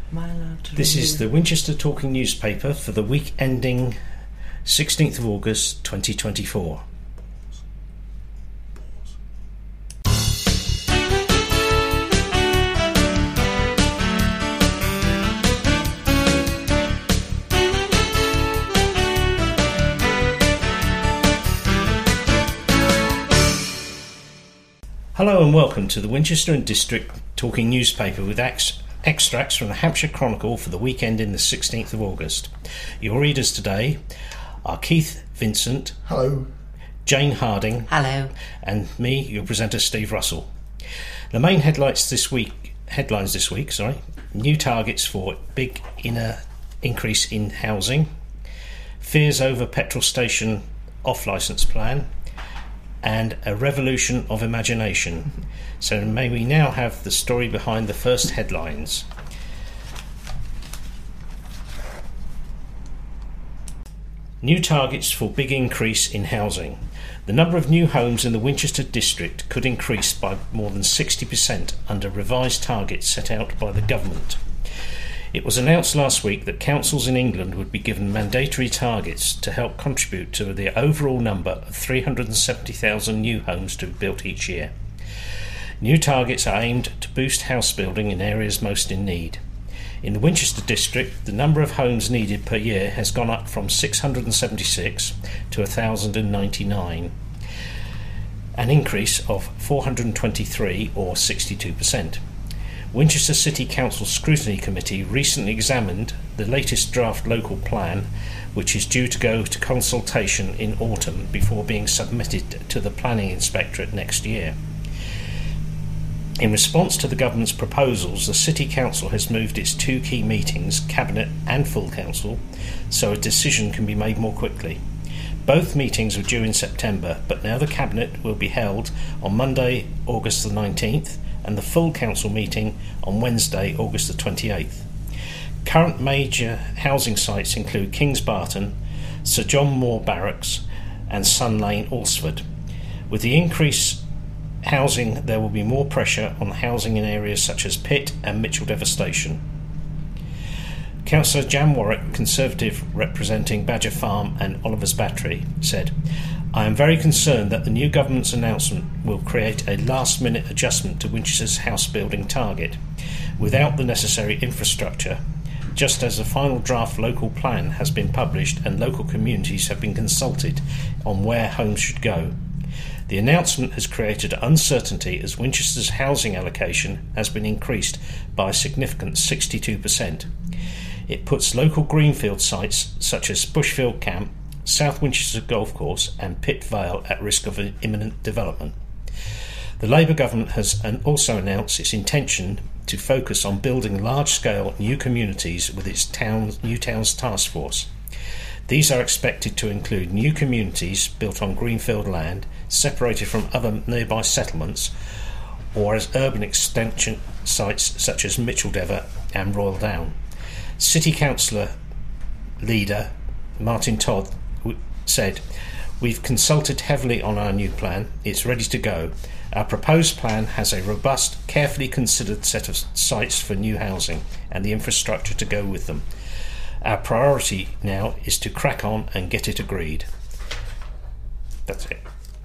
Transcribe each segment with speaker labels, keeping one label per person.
Speaker 1: This is the Winchester Talking Newspaper for the week ending 16th of August 2024. Hello and welcome to the Winchester and District Talking Newspaper with extracts from the Hampshire Chronicle for the weekend in the 16th of August. Your readers today are Keith Vincent.
Speaker 2: Hello.
Speaker 1: Jane Harding.
Speaker 3: Hello.
Speaker 1: And me, your presenter, Steve Russell. The main headlines this week, new targets for big increase in housing, fears over petrol station off-licence plan, and a revolution of imagination. So may we now have the story behind the first headlines. New targets for big increase in housing. The number of new homes in the Winchester district could increase by more than 60% under revised targets set out by the government. It was announced last week that councils in England would be given mandatory targets to help contribute to the overall number of 370,000 new homes to be built each year. New targets are aimed to boost house building in areas most in need. In the Winchester district, the number of homes needed per year has gone up from 676 to 1,099, an increase of 423 or 62%. Winchester City Council Scrutiny Committee recently examined the latest draft local plan, which is due to go to consultation in autumn before being submitted to the Planning Inspectorate next year. In response to the government's proposals, the City Council has moved its two key meetings, Cabinet and Full Council, so a decision can be made more quickly. Both meetings were due in September, but now the Cabinet will be held on Monday, August the 19th, and the full council meeting on Wednesday, August the 28th. Current major housing sites include Kings Barton, Sir John Moore Barracks and Sun Lane, Alresford. With the increased housing, there will be more pressure on housing in areas such as Pitt and Micheldever Station. Councillor Jan Warwick, Conservative representing Badger Farm and Oliver's Battery, said, "I am very concerned that the new government's announcement will create a last-minute adjustment to Winchester's house building target without the necessary infrastructure, just as the final draft local plan has been published and local communities have been consulted on where homes should go. The announcement has created uncertainty as Winchester's housing allocation has been increased by a significant 62%. It puts local greenfield sites such as Bushfield Camp, South Winchester Golf Course and Pitt Vale at risk of imminent development." The Labour government has also announced its intention to focus on building large-scale new communities with its New Towns Task Force. These are expected to include new communities built on greenfield land, separated from other nearby settlements, or as urban extension sites such as Micheldever and Royal Down. City Councillor leader Martin Todd said, "We've consulted heavily on our new plan. It's ready to go. Our proposed plan has a robust, carefully considered set of sites for new housing and the infrastructure to go with them. Our priority now is to crack on and get it agreed." That's it.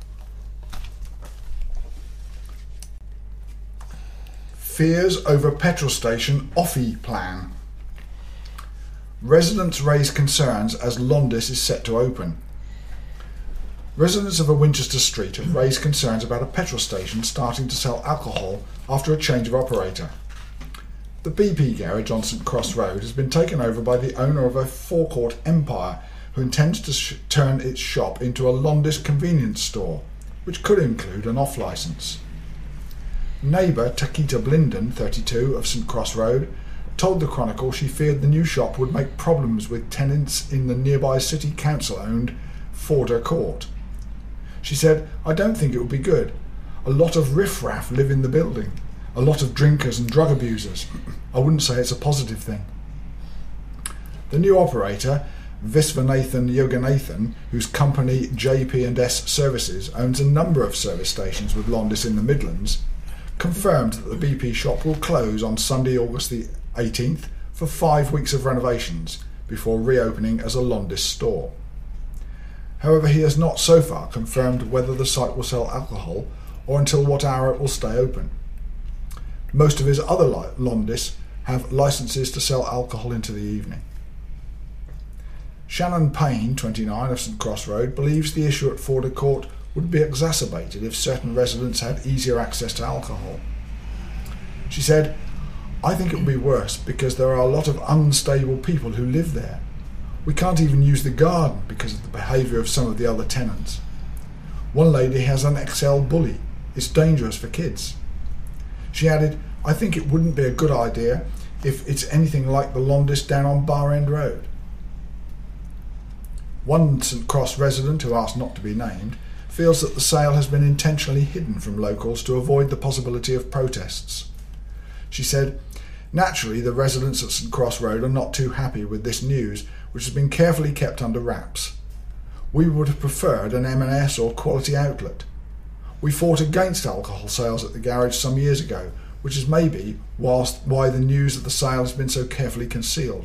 Speaker 2: Fears over petrol station offie plan. Residents raise concerns as Londis is set to open. Residents of a Winchester street have raised concerns about a petrol station starting to sell alcohol after a change of operator. The BP garage on St Cross Road has been taken over by the owner of a forecourt empire who intends to turn its shop into a Londis convenience store, which could include an off-licence. Neighbour Takita Blinden, 32, of St Cross Road, told the Chronicle she feared the new shop would make problems with tenants in the nearby City Council-owned Forder Court. She said, "I don't think it would be good. A lot of riff-raff live in the building. A lot of drinkers and drug abusers. I wouldn't say it's a positive thing." The new operator, Visvanathan Yoganathan, whose company JP&S Services owns a number of service stations with Londis in the Midlands, confirmed that the BP shop will close on Sunday, August the 18th for 5 weeks of renovations before reopening as a Londis store. However, he has not so far confirmed whether the site will sell alcohol or until what hour it will stay open. Most of his other Londis have licences to sell alcohol into the evening. Shannon Payne, 29, of St Cross Road, believes the issue at Fordham Court would be exacerbated if certain residents had easier access to alcohol. She said, "I think it would be worse because there are a lot of unstable people who live there. We can't even use the garden because of the behaviour of some of the other tenants. One lady has an XL bully. It's dangerous for kids." She added, "I think it wouldn't be a good idea if it's anything like the Londis down on Bar End Road." One St Cross resident, who asked not to be named, feels that the sale has been intentionally hidden from locals to avoid the possibility of protests. She said, "Naturally, the residents at St Cross Road are not too happy with this news, which has been carefully kept under wraps. We would have preferred an M&S or Quality Outlet. We fought against alcohol sales at the garage some years ago, which is maybe why the news of the sale has been so carefully concealed."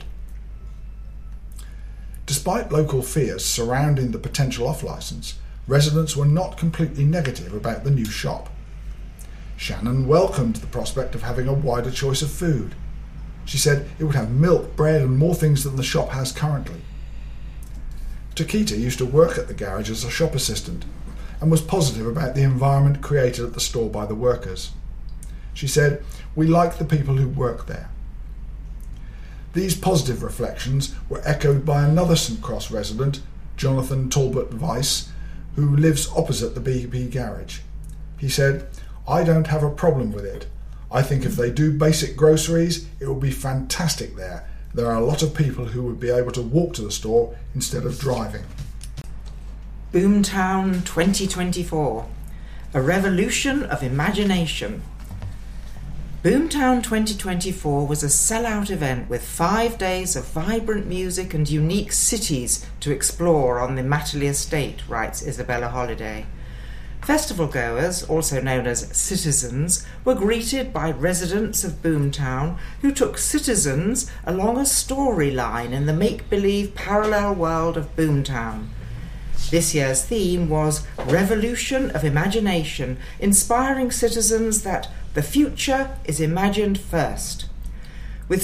Speaker 2: Despite local fears surrounding the potential off-licence, residents were not completely negative about the new shop. Shannon welcomed the prospect of having a wider choice of food. She said it would have milk, bread and more things than the shop has currently. Takita used to work at the garage as a shop assistant and was positive about the environment created at the store by the workers. She said, "We like the people who work there." These positive reflections were echoed by another St Cross resident, Jonathan Talbot Weiss, who lives opposite the BP garage. He said, "I don't have a problem with it. I think if they do basic groceries, it will be fantastic there. There are a lot of people who would be able to walk to the store instead of driving."
Speaker 3: Boomtown 2024, a revolution of imagination. Boomtown 2024 was a sellout event with 5 days of vibrant music and unique cities to explore on the Matterley estate, writes Isabella Holiday. Festival goers, also known as citizens, were greeted by residents of Boomtown who took citizens along a storyline in the make-believe parallel world of Boomtown. This year's theme was Revolution of Imagination, inspiring citizens that the future is imagined first. With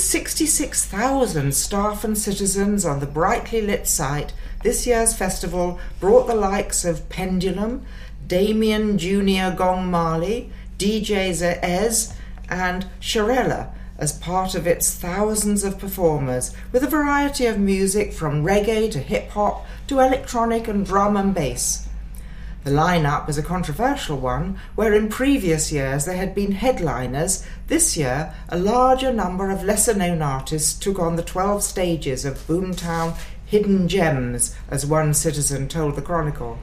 Speaker 3: 66,000 staff and citizens on the brightly lit site, this year's festival brought the likes of Pendulum, Damien Jr. Gong Marley, DJ Ez and Shirella as part of its thousands of performers, with a variety of music from reggae to hip-hop to electronic and drum and bass. The line-up was a controversial one, where in previous years there had been headliners. This year, a larger number of lesser-known artists took on the 12 stages of Boomtown Hidden Gems, as one citizen told the Chronicle.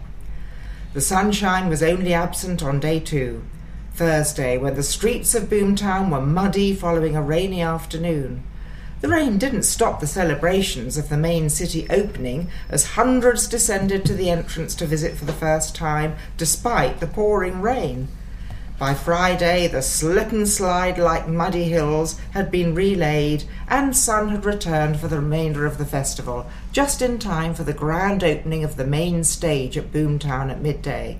Speaker 3: The sunshine was only absent on day 2, Thursday, when the streets of Boomtown were muddy following a rainy afternoon. The rain didn't stop the celebrations of the main city opening, as hundreds descended to the entrance to visit for the first time, despite the pouring rain. By Friday, the slip and slide like muddy hills had been relaid, and sun had returned for the remainder of the festival, just in time for the grand opening of the main stage at Boomtown at midday.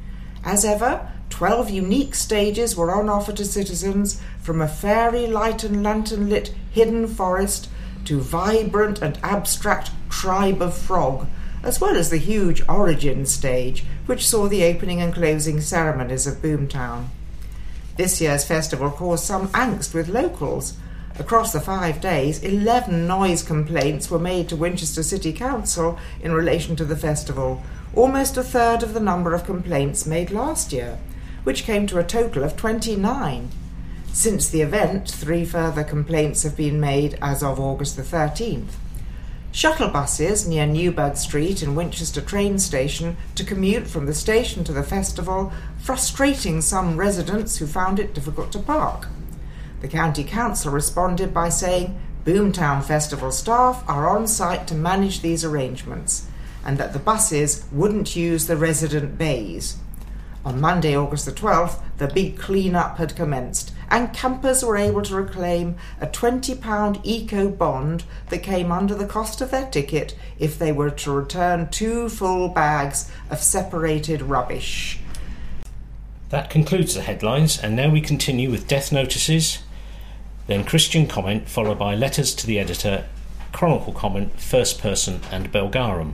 Speaker 3: As ever, 12 unique stages were on offer to citizens, from a fairy light and lantern-lit hidden forest to vibrant and abstract tribe of frog, as well as the huge origin stage, which saw the opening and closing ceremonies of Boomtown. This year's festival caused some angst with locals. Across the 5 days, 11 noise complaints were made to Winchester City Council in relation to the festival, almost a third of the number of complaints made last year, which came to a total of 29. Since the event, 3 further complaints have been made as of August the 13th. Shuttle buses near Newburgh Street and Winchester train station to commute from the station to the festival, frustrating some residents who found it difficult to park. The County Council responded by saying Boomtown Festival staff are on site to manage these arrangements, and that the buses wouldn't use the resident bays. On Monday, August the 12th, the big clean-up had commenced, and campers were able to reclaim a £20 eco bond that came under the cost of their ticket if they were to return 2 full bags of separated rubbish.
Speaker 1: That concludes the headlines, and now we continue with death notices, then Christian comment, followed by letters to the editor, Chronicle comment, First Person and Belgarum.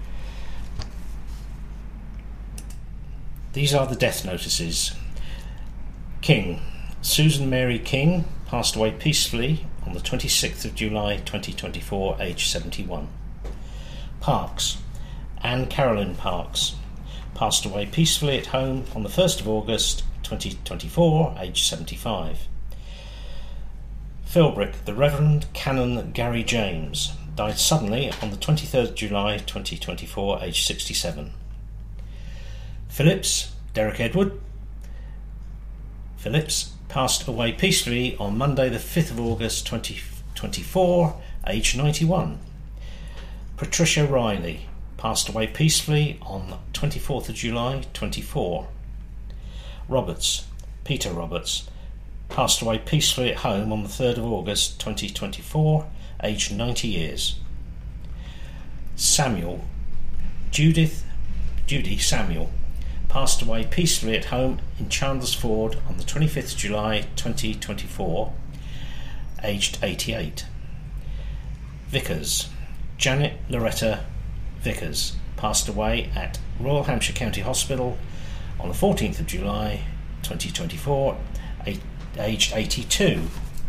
Speaker 1: These are the death notices. King. Susan Mary King passed away peacefully on the 26th of July 2024, aged 71. Parks. Anne Carolyn Parks passed away peacefully at home on the 1st of August 2024, aged 75. Philbrick. The Reverend Canon Gary James died suddenly on the 23rd of July 2024, aged 67. Phillips. Derek Edward Phillips passed away peacefully on Monday the 5th of August 2024, aged 91. Patricia Riley passed away peacefully on 24th of July 24. Roberts. Peter Roberts passed away peacefully at home on the 3rd of August 2024, aged 90 years. Samuel. Judy Samuel passed away peacefully at home in Chandler's Ford on the 25th of July 2024, aged 88. Vickers. Janet Loretta Vickers passed away at Royal Hampshire County Hospital on the 14th of July 2024, aged 82.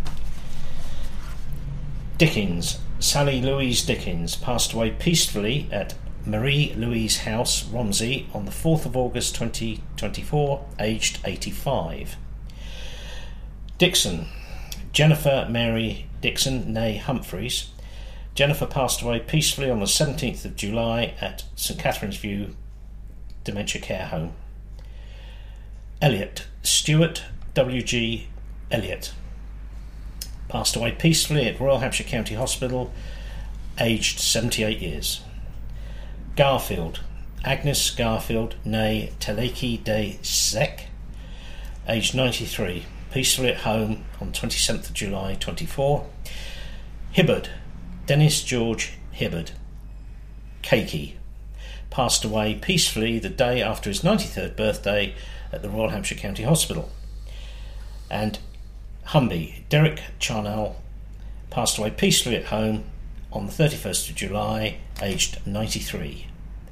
Speaker 1: Dickens. Sally Louise Dickens passed away peacefully at Marie Louise House, Romsey, on the 4th of August 2024, aged 85. Dixon. Jennifer Mary Dixon, née Humphreys. Jennifer passed away peacefully on the 17th of July at St Catherine's View Dementia Care Home. Elliot. Stuart W.G. Elliot passed away peacefully at Royal Hampshire County Hospital, aged 78 years. Garfield. Agnes Garfield, née Teleki de Sec, aged 93, peacefully at home on 27th of July 24. Hibbard. Dennis George Hibbard, Cakey, passed away peacefully the day after his 93rd birthday at the Royal Hampshire County Hospital. And Humby. Derek Charnell passed away peacefully at home on the 31st of July, aged 93.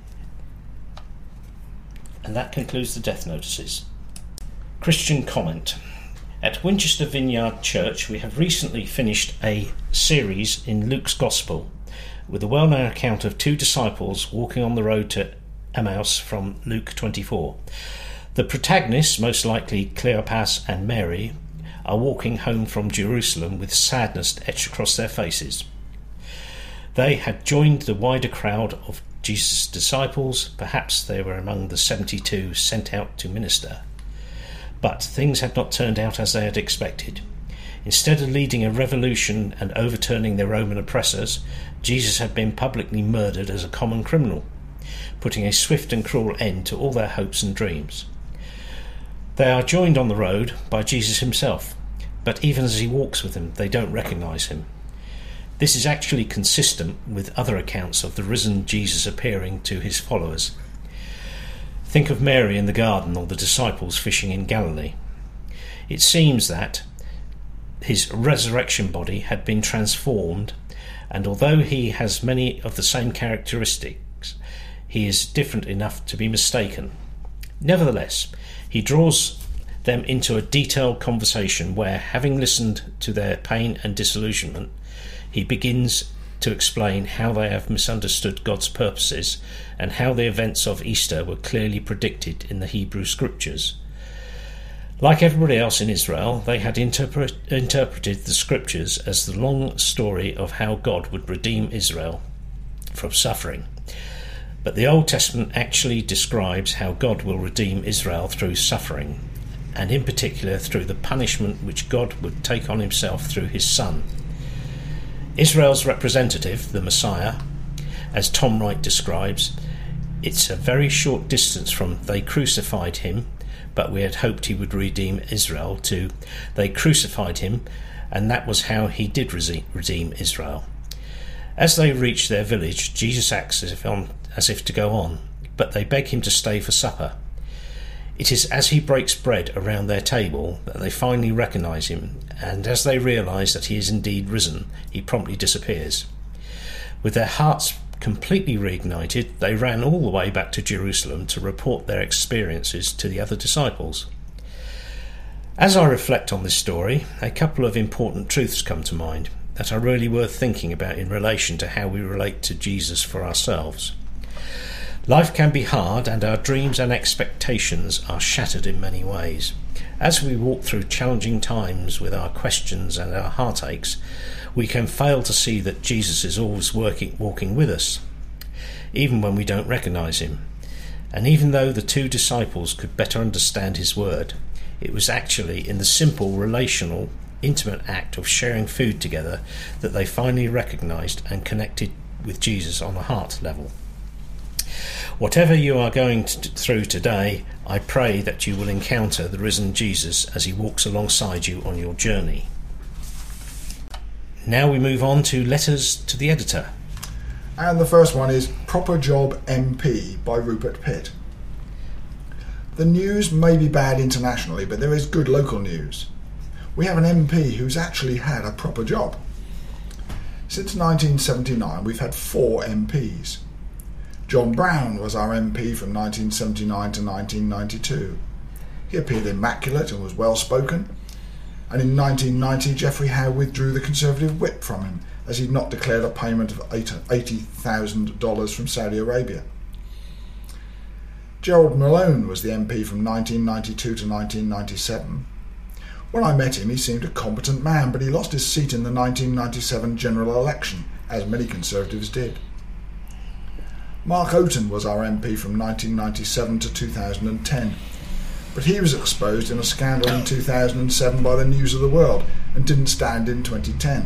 Speaker 1: And that concludes the death notices. Christian comment. At Winchester Vineyard Church, we have recently finished a series in Luke's Gospel with a well-known account of 2 disciples walking on the road to Emmaus from Luke 24. The protagonists, most likely Cleopas and Mary, are walking home from Jerusalem with sadness etched across their faces. They had joined the wider crowd of Jesus' disciples. Perhaps they were among the 72 sent out to minister. But things had not turned out as they had expected. Instead of leading a revolution and overturning their Roman oppressors, Jesus had been publicly murdered as a common criminal, putting a swift and cruel end to all their hopes and dreams. They are joined on the road by Jesus himself, but even as he walks with them, they don't recognise him. This is actually consistent with other accounts of the risen Jesus appearing to his followers. Think of Mary in the garden or the disciples fishing in Galilee. It seems that his resurrection body had been transformed, and although he has many of the same characteristics, he is different enough to be mistaken. Nevertheless, he draws them into a detailed conversation where, having listened to their pain and disillusionment, he begins to explain how they have misunderstood God's purposes and how the events of Easter were clearly predicted in the Hebrew Scriptures. Like everybody else in Israel, they had interpreted the Scriptures as the long story of how God would redeem Israel from suffering. But the Old Testament actually describes how God will redeem Israel through suffering, and in particular through the punishment which God would take on himself through his Son. Israel's representative, the Messiah, as Tom Wright describes, it's a very short distance from "they crucified him" but we had hoped he would redeem Israel too. They crucified him, and that was how he did redeem Israel. As they reach their village, Jesus acts as if to go on, but they beg him to stay for supper. It is as he breaks bread around their table that they finally recognise him, and as they realise that he is indeed risen, he promptly disappears. With their hearts completely reignited, they ran all the way back to Jerusalem to report their experiences to the other disciples. As I reflect on this story, a couple of important truths come to mind that are really worth thinking about in relation to how we relate to Jesus for ourselves. Life can be hard, and our dreams and expectations are shattered in many ways. As we walk through challenging times with our questions and our heartaches, we can fail to see that Jesus is always walking with us, even when we don't recognise him. And even though the two disciples could better understand his word, it was actually in the simple, relational, intimate act of sharing food together that they finally recognised and connected with Jesus on a heart level. Whatever you are going through today, I pray that you will encounter the risen Jesus as he walks alongside you on your journey. Now we move on to letters to the editor.
Speaker 2: And the first one is Proper Job MP by Rupert Pitt. The news may be bad internationally, but there is good local news. We have an MP who's actually had a proper job. Since 1979, we've had 4 MPs. John Brown was our MP from 1979 to 1992. He appeared immaculate and was well spoken. And in 1990, Geoffrey Howe withdrew the Conservative whip from him as he'd not declared a payment of $80,000 from Saudi Arabia. Gerald Malone was the MP from 1992 to 1997. When I met him, he seemed a competent man, but he lost his seat in the 1997 general election, as many Conservatives did. Mark Oaten was our MP from 1997 to 2010, but he was exposed in a scandal in 2007 by the News of the World and didn't stand in 2010.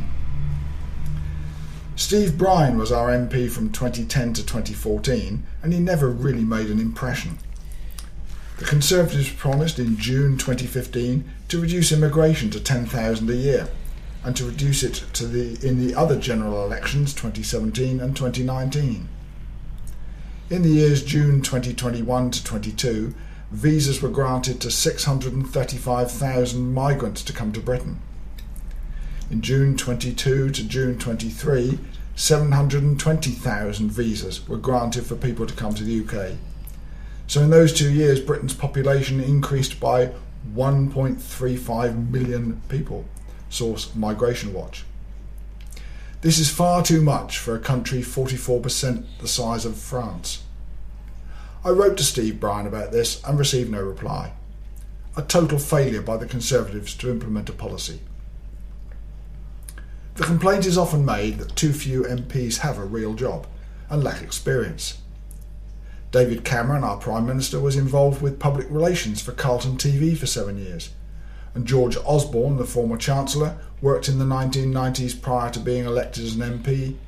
Speaker 2: Steve Brine was our MP from 2010 to 2014, and he never really made an impression. The Conservatives promised in June 2015 to reduce immigration to 10,000 a year, and to reduce it in the other general elections 2017 and 2019. In the years June 2021 to 22, visas were granted to 635,000 migrants to come to Britain. In June 22 to June 23, 720,000 visas were granted for people to come to the UK. So in those 2 years, Britain's population increased by 1.35 million people, source Migration Watch. This is far too much for a country 44% the size of France. I wrote to Steve Brine about this and received no reply. A total failure by the Conservatives to implement a policy. The complaint is often made that too few MPs have a real job and lack experience. David Cameron, our Prime Minister, was involved with public relations for Carlton TV for 7 years, and George Osborne, the former Chancellor, worked in the 1990s prior to being elected as an MP.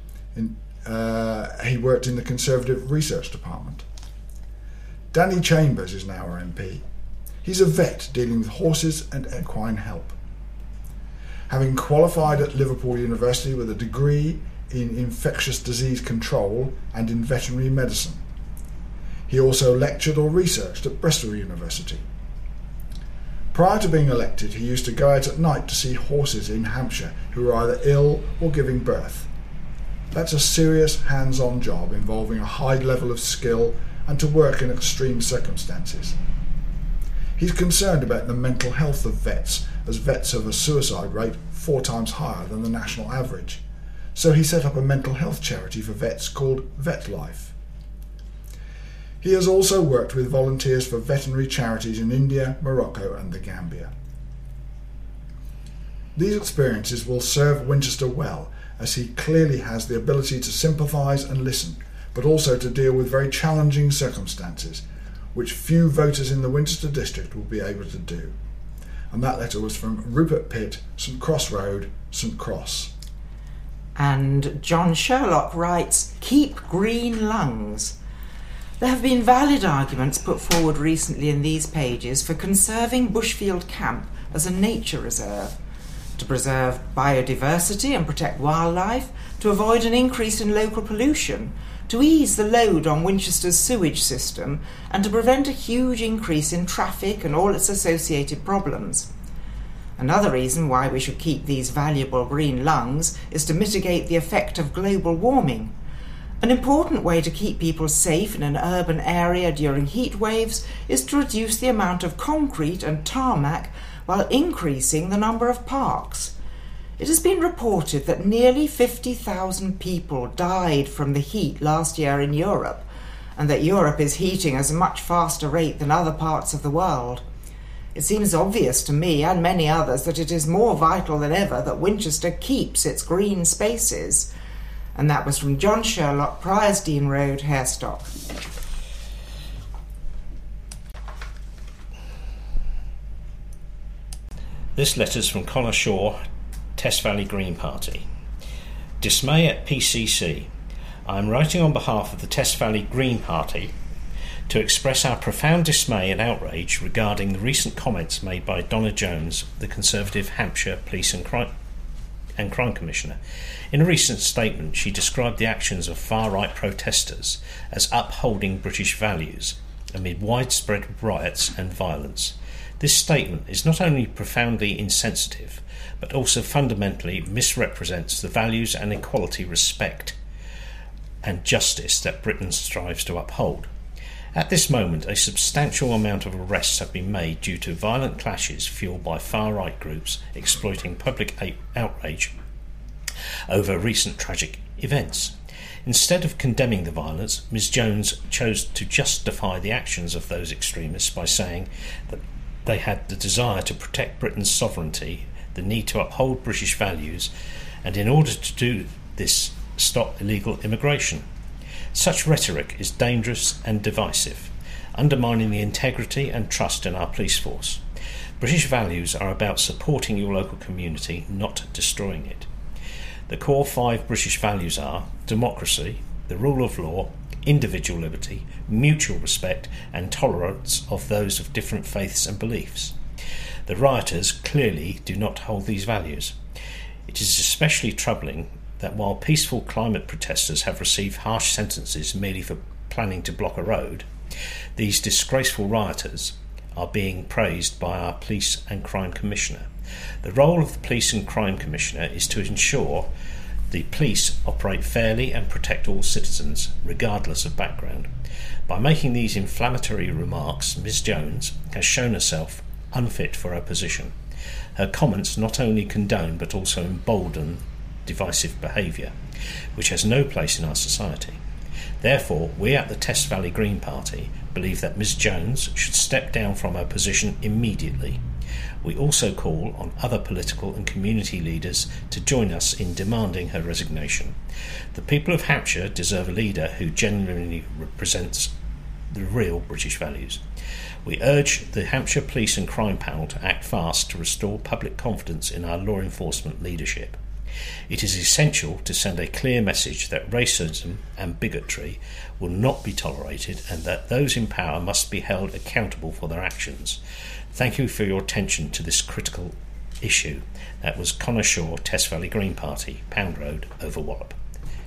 Speaker 2: He worked in the Conservative Research Department. Danny Chambers is now our MP. He's a vet dealing with horses and equine help. Having qualified at Liverpool University with a degree in infectious disease control and in veterinary medicine. He also lectured or researched at Bristol University. Prior to being elected, he used to go out at night to see horses in Hampshire who were either ill or giving birth. That's a serious hands-on job involving a high level of skill and to work in extreme circumstances. He's concerned about the mental health of vets, as vets have a suicide rate 4 times higher than the national average. So he set up a mental health charity for vets called VetLife. He has also worked with volunteers for veterinary charities in India, Morocco and the Gambia. These experiences will serve Winchester well, as he clearly has the ability to sympathise and listen, but also to deal with very challenging circumstances, which few voters in the Winchester district will be able to do. And that letter was from Rupert Pitt, St Cross Road, St Cross.
Speaker 3: And John Sherlock writes, "Keep green lungs." There have been valid arguments put forward recently in these pages for conserving Bushfield Camp as a nature reserve, to preserve biodiversity and protect wildlife, to avoid an increase in local pollution, to ease the load on Winchester's sewage system, and to prevent a huge increase in traffic and all its associated problems. Another reason why we should keep these valuable green lungs is to mitigate the effect of global warming. An important way to keep people safe in an urban area during heat waves is to reduce the amount of concrete and tarmac while increasing the number of parks. It has been reported that nearly 50,000 people died from the heat last year in Europe, and that Europe is heating at a much faster rate than other parts of the world. It seems obvious to me and many others that it is more vital than ever that Winchester keeps its green spaces. And that was from John Sherlock, Priorsdean Road, Harestock.
Speaker 1: This letter's from Connor Shaw, Test Valley Green Party. Dismay at PCC. I am writing on behalf of the Test Valley Green Party to express our profound dismay and outrage regarding the recent comments made by Donna Jones, the Conservative Hampshire Police and Crime Commissioner. In a recent statement, she described the actions of far-right protesters as upholding British values amid widespread riots and violence. This statement is not only profoundly insensitive, but also fundamentally misrepresents the values and equality, respect and justice that Britain strives to uphold. At this moment, a substantial amount of arrests have been made due to violent clashes fueled by far-right groups exploiting public outrage over recent tragic events. Instead of condemning the violence, Ms Jones chose to justify the actions of those extremists by saying that they had the desire to protect Britain's sovereignty, the need to uphold British values, and in order to do this, stop illegal immigration. Such rhetoric is dangerous and divisive, undermining the integrity and trust in our police force. British values are about supporting your local community, not destroying it. The core 5 British values are democracy, the rule of law, individual liberty, mutual respect, and tolerance of those of different faiths and beliefs. The rioters clearly do not hold these values. It is especially troubling that while peaceful climate protesters have received harsh sentences merely for planning to block a road, these disgraceful rioters are being praised by our Police and Crime Commissioner. The role of the Police and Crime Commissioner is to ensure the police operate fairly and protect all citizens, regardless of background. By making these inflammatory remarks, Ms Jones has shown herself unfit for her position. Her comments not only condone but also embolden divisive behaviour, which has no place in our society. Therefore, we at the Test Valley Green Party believe that Ms Jones should step down from her position immediately. We also call on other political and community leaders to join us in demanding her resignation. The people of Hampshire deserve a leader who genuinely represents the real British values. We urge the Hampshire Police and Crime Panel to act fast to restore public confidence in our law enforcement leadership. It is essential to send a clear message that racism and bigotry will not be tolerated and that those in power must be held accountable for their actions. Thank you for your attention to this critical issue. That was Connor Shaw, Test Valley Green Party, Pound Road, over Wallop.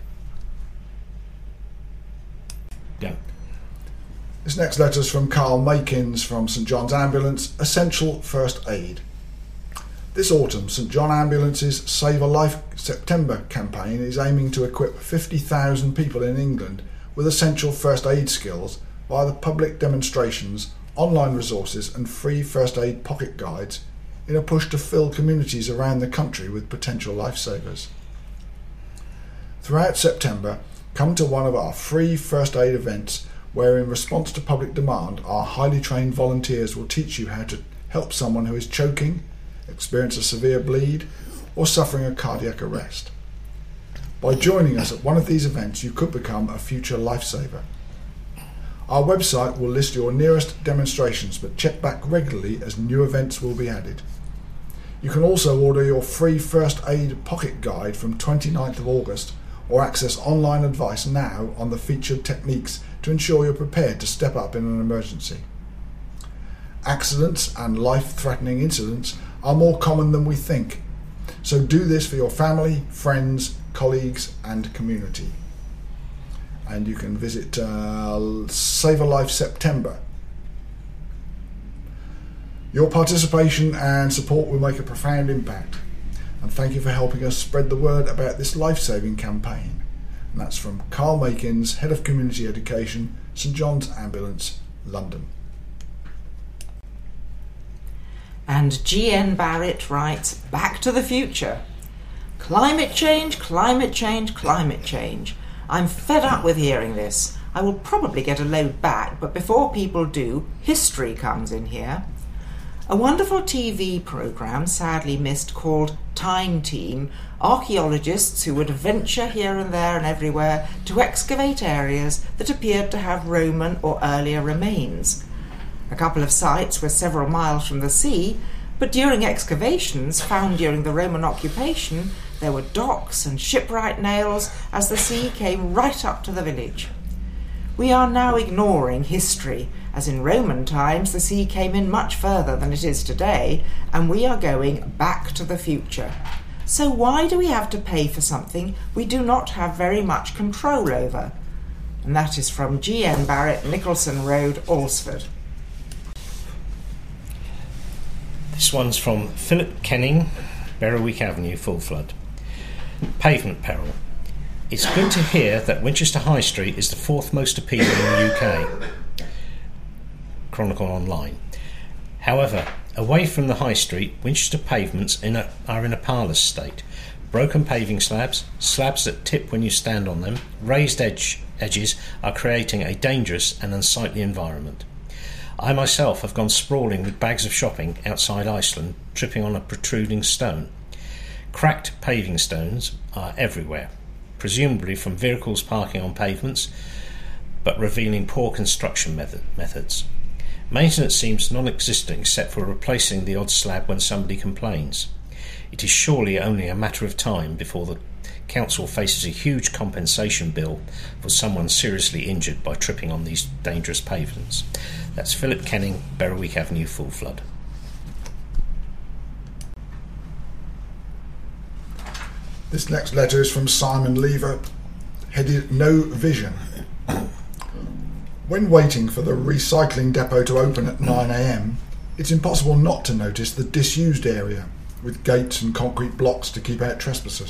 Speaker 1: Go.
Speaker 2: This next letter is from Carl Makins from St John's Ambulance, Essential First Aid. This autumn, St John Ambulance's Save a Life September campaign is aiming to equip 50,000 people in England with essential first aid skills via the public demonstrations, online resources and free first aid pocket guides in a push to fill communities around the country with potential lifesavers. Throughout September, come to one of our free first aid events where, in response to public demand, our highly trained volunteers will teach you how to help someone who is choking, experience a severe bleed, or suffering a cardiac arrest. By joining us at one of these events, you could become a future lifesaver. Our website will list your nearest demonstrations, but check back regularly as new events will be added. You can also order your free first aid pocket guide from 29th of August or access online advice now on the featured techniques to ensure you're prepared to step up in an emergency. Accidents and life-threatening incidents are more common than we think, so do this for your family, friends, colleagues and community. And you can visit Save a Life September. Your participation and support will make a profound impact, and thank you for helping us spread the word about this life-saving campaign. And that's from Carl Makins, Head of Community Education, St John's Ambulance, London.
Speaker 3: And G.N. Barrett writes, "Back to the future. Climate change, climate change, climate change. I'm fed up with hearing this. I will probably get a load back, but before people do, history comes in here. A wonderful TV programme, sadly missed, called Time Team, archaeologists who would venture here and there and everywhere to excavate areas that appeared to have Roman or earlier remains. A couple of sites were several miles from the sea, but during excavations found during the Roman occupation, there were docks and shipwright nails as the sea came right up to the village. We are now ignoring history, as in Roman times the sea came in much further than it is today, and we are going back to the future. So why do we have to pay for something we do not have very much control over?" And that is from G.N. Barrett, Nicholson Road, Alresford.
Speaker 1: This one's from Philip Kenning, Berwick Avenue, Full Flood. Pavement peril. It's good to hear that Winchester High Street is the fourth most appealing in the UK. Chronicle Online. However, away from the High Street, Winchester pavements are in a parlous state. Broken paving slabs, slabs that tip when you stand on them, raised edges are creating a dangerous and unsightly environment. I myself have gone sprawling with bags of shopping outside Iceland, tripping on a protruding stone. Cracked paving stones are everywhere, presumably from vehicles parking on pavements, but revealing poor construction methods. Maintenance seems non-existent except for replacing the odd slab when somebody complains. It is surely only a matter of time before the council faces a huge compensation bill for someone seriously injured by tripping on these dangerous pavements. That's Philip Kenning, Berwick Avenue, Full Flood.
Speaker 2: This next letter is from Simon Lever, headed No Vision. When waiting for the recycling depot to open at 9 a.m, it's impossible not to notice the disused area, with gates and concrete blocks to keep out trespassers.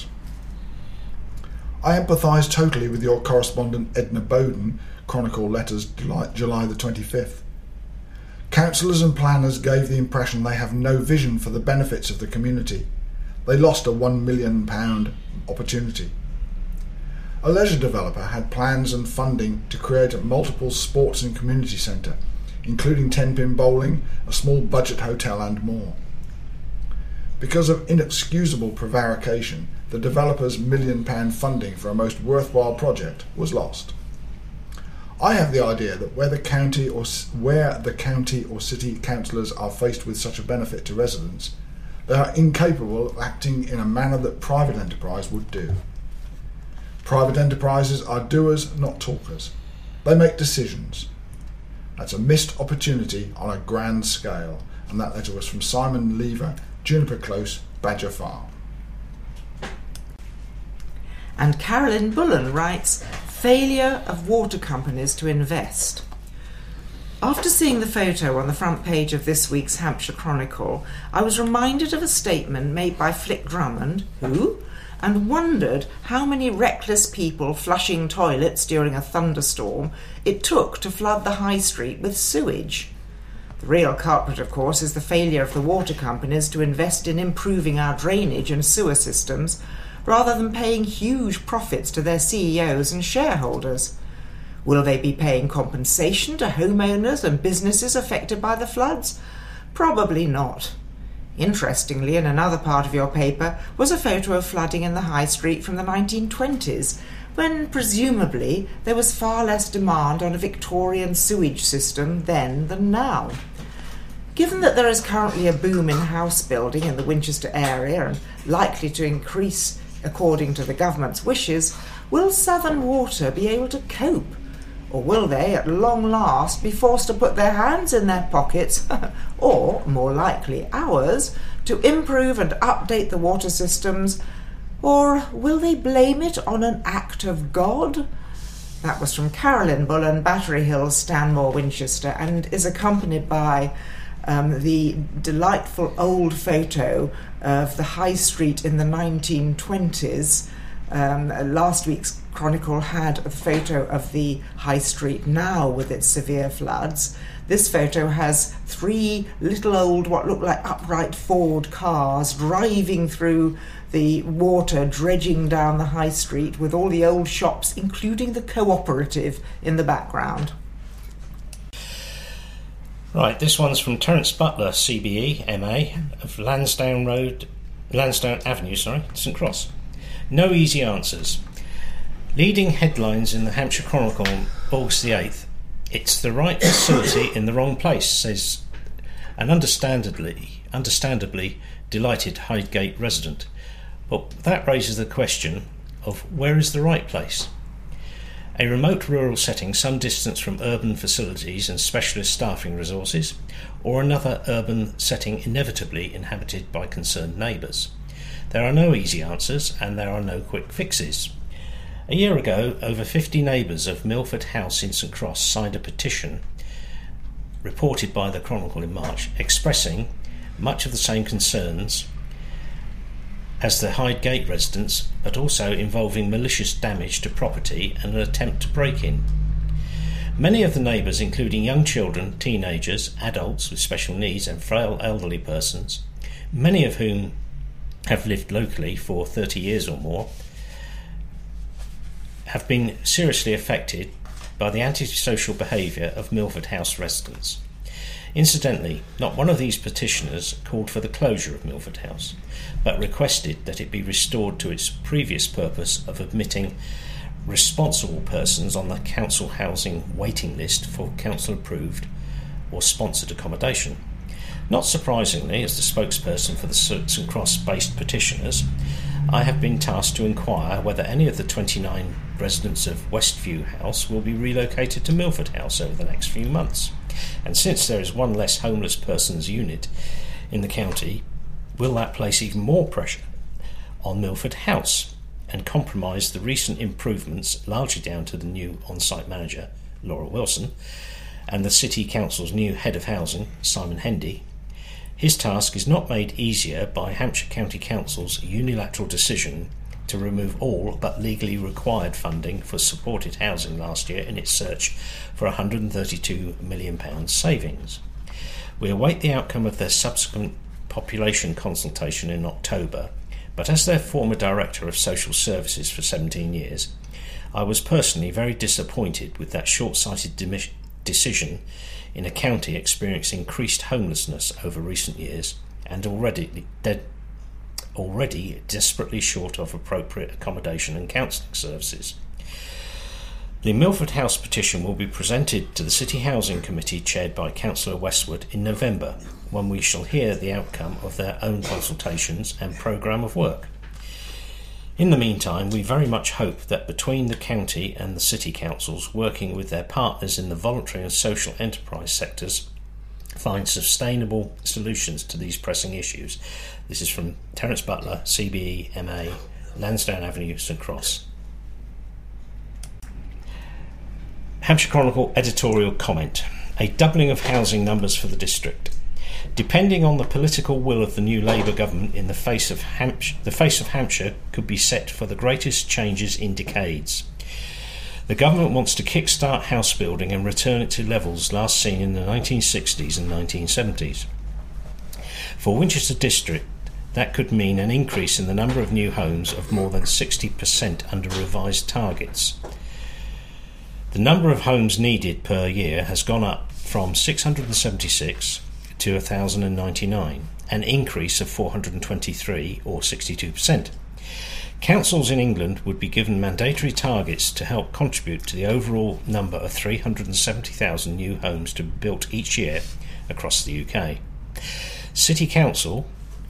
Speaker 2: I empathise totally with your correspondent Edna Bowden, Chronicle Letters, July the 25th. Councillors and planners gave the impression they have no vision for the benefits of the community. They lost a £1 million opportunity. A leisure developer had plans and funding to create a multiple sports and community centre, including 10-pin bowling, a small budget hotel and more. Because of inexcusable prevarication, the developer's £1 million funding for a most worthwhile project was lost. I have the idea that where the county or city councillors are faced with such a benefit to residents, they are incapable of acting in a manner that private enterprise would do. Private enterprises are doers, not talkers. They make decisions. That's a missed opportunity on a grand scale. And that letter was from Simon Lever, Juniper Close, Badger Farm.
Speaker 3: And Carolyn Bullen writes, "Failure of water companies to invest." After seeing the photo on the front page of this week's Hampshire Chronicle, I was reminded of a statement made by Flick Drummond, and wondered how many reckless people flushing toilets during a thunderstorm it took to flood the high street with sewage. The real culprit, of course, is the failure of the water companies to invest in improving our drainage and sewer systems, rather than paying huge profits to their CEOs and shareholders. Will they be paying compensation to homeowners and businesses affected by the floods? Probably not. Interestingly, in another part of your paper was a photo of flooding in the High Street from the 1920s, when presumably there was far less demand on a Victorian sewage system then than now. Given that there is currently a boom in house building in the Winchester area and likely to increase according to the government's wishes, will Southern Water be able to cope? Or will they, at long last, be forced to put their hands in their pockets, or, more likely, ours, to improve and update the water systems? Or will they blame it on an act of God? That was from Carolyn Bullen, Battery Hills, Stanmore, Winchester, and is accompanied by the delightful old photo of the High Street in the 1920s. Last week's Chronicle had a photo of the High Street now with its severe floods. This photo has 3 little old, what look like upright Ford cars driving through the water, dredging down the High Street with all the old shops, including the Cooperative, in the background.
Speaker 1: Right, this one's from Terence Butler, CBE, MA, of Lansdowne Avenue, St Cross. No easy answers. Leading headlines in the Hampshire Chronicle on August the 8th. It's the right facility in the wrong place, says an understandably delighted Hydegate resident. But that raises the question of where is the right place? A remote rural setting some distance from urban facilities and specialist staffing resources, or another urban setting inevitably inhabited by concerned neighbours? There are no easy answers and there are no quick fixes. A year ago, over 50 neighbours of Milford House in St Cross signed a petition, reported by the Chronicle in March, expressing much of the same concerns as the Hydegate residents, but also involving malicious damage to property and an attempt to break in. Many of the neighbours, including young children, teenagers, adults with special needs and frail elderly persons, many of whom have lived locally for 30 years or more, have been seriously affected by the antisocial behaviour of Milford House residents. Incidentally, not one of these petitioners called for the closure of Milford House, but requested that it be restored to its previous purpose of admitting responsible persons on the council housing waiting list for council-approved or sponsored accommodation. Not surprisingly, as the spokesperson for the St Cross-based petitioners, I have been tasked to inquire whether any of the 29 residents of Westview House will be relocated to Milford House over the next few months. And since there is one less homeless persons unit in the county, will that place even more pressure on Milford House and compromise the recent improvements, largely down to the new on-site manager, Laura Wilson, and the City Council's new head of housing, Simon Hendy? His task is not made easier by Hampshire County Council's unilateral decision to remove all but legally required funding for supported housing last year in its search for £132 million savings. We await the outcome of their subsequent population consultation in October, but as their former Director of Social Services for 17 years, I was personally very disappointed with that short-sighted decision in a county experiencing increased homelessness over recent years and already desperately short of appropriate accommodation and counselling services. The Milford House petition will be presented to the City Housing Committee chaired by Councillor Westwood in November, when we shall hear the outcome of their own consultations and programme of work. In the meantime, we very much hope that between the county and the city councils, working with their partners in the voluntary and social enterprise sectors, find sustainable solutions to these pressing issues. This is from Terence Butler, CBE, MA, Lansdowne Avenue, St Cross. Hampshire Chronicle editorial comment. A doubling of housing numbers for the district. Depending on the political will of the new Labour government, the face of Hampshire could be set for the greatest changes in decades. The government wants to kick-start house building and return it to levels last seen in the 1960s and 1970s. For Winchester District, that could mean an increase in the number of new homes of more than 60% under revised targets. The number of homes needed per year has gone up from 676 to 1,099, an increase of 423 or 62%. Councils in England would be given mandatory targets to help contribute to the overall number of 370,000 new homes to be built each year across the UK. City Council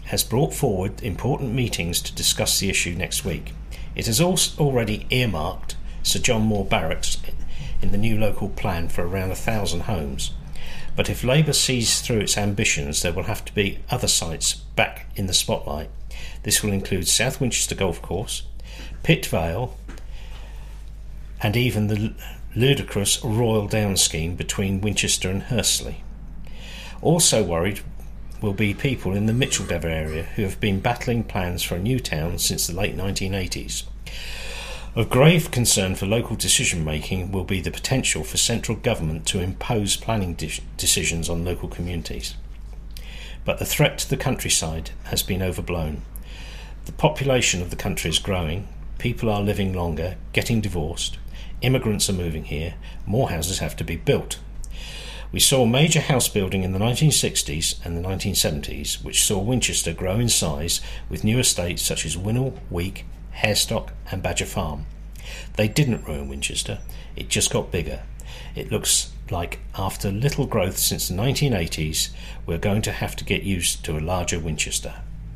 Speaker 1: has brought forward important meetings to discuss the issue next week. It has also already earmarked Sir John Moore Barracks in the new local plan for around 1,000 homes. But if Labour sees through its ambitions, there will have to be other sites back in the spotlight. This will include South Winchester Golf Course, Pitt Vale, and even the ludicrous Royal Down scheme between Winchester and Hursley. Also worried will be people in the Micheldever area who have been battling plans for a new town since the late 1980s. Of grave concern for local decision making will be the potential for central government to impose planning decisions on local communities. But the threat to the countryside has been overblown. The population of the country is growing, people are living longer, getting divorced, immigrants are moving here, more houses have to be built. We saw major house building in the 1960s and the 1970s, which saw Winchester grow in size with new estates such as Winnell, Week, Harestock and Badger Farm. They didn't ruin Winchester, it just got bigger. It looks like after little growth since the 1980s, we're going to have to get used to a larger Winchester.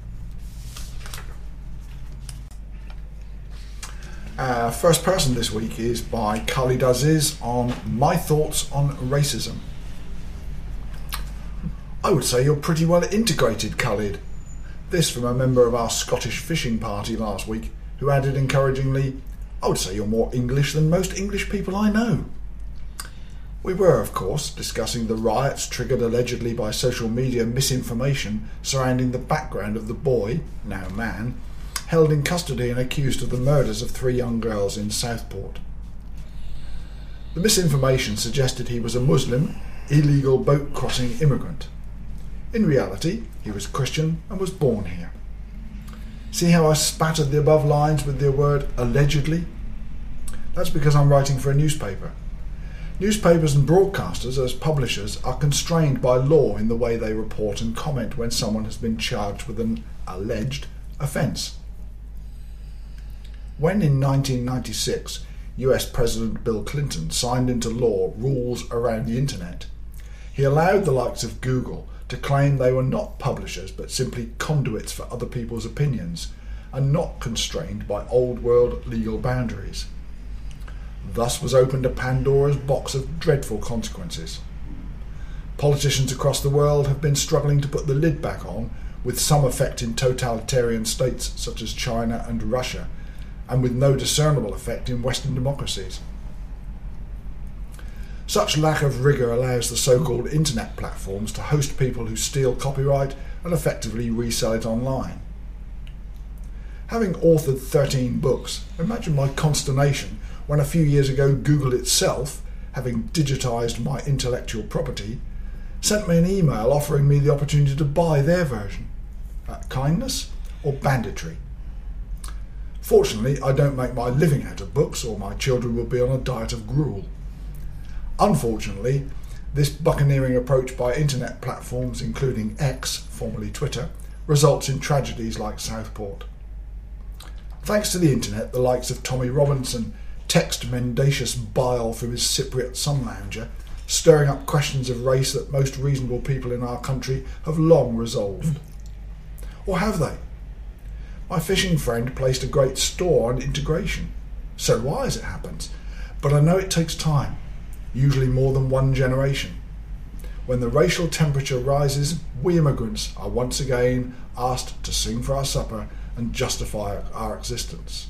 Speaker 2: Our first person this week is by Khalid Aziz on My Thoughts on Racism. I would say you're pretty well integrated, Khalid. This from a member of our Scottish fishing party last week, who added encouragingly, I would say you're more English than most English people I know. We were, of course, discussing the riots triggered allegedly by social media misinformation surrounding the background of the boy, now man, held in custody and accused of the murders of 3 young girls in Southport. The misinformation suggested he was a Muslim, illegal boat-crossing immigrant. In reality, he was Christian and was born here. See how I spattered the above lines with the word allegedly? That's because I'm writing for a newspaper. Newspapers and broadcasters, as publishers, are constrained by law in the way they report and comment when someone has been charged with an alleged offence. When in 1996 US President Bill Clinton signed into law rules around the internet, he allowed the likes of Google to claim they were not publishers but simply conduits for other people's opinions and not constrained by old world legal boundaries. Thus was opened a Pandora's box of dreadful consequences. Politicians across the world have been struggling to put the lid back on, with some effect in totalitarian states such as China and Russia, and with no discernible effect in Western democracies. Such lack of rigour allows the so-called internet platforms to host people who steal copyright and effectively resell it online. Having authored 13 books, imagine my consternation when a few years ago Google itself, having digitised my intellectual property, sent me an email offering me the opportunity to buy their version. Kindness or banditry? Fortunately, I don't make my living out of books, or my children will be on a diet of gruel. Unfortunately, this buccaneering approach by internet platforms, including X, formerly Twitter, results in tragedies like Southport. Thanks to the internet, the likes of Tommy Robinson text mendacious bile from his Cypriot sun lounger, stirring up questions of race that most reasonable people in our country have long resolved. Or have they? My fishing friend placed a great store on integration. So do I, as it happens. But I know it takes time, usually more than one generation. When the racial temperature rises, we immigrants are once again asked to sing for our supper and justify our existence.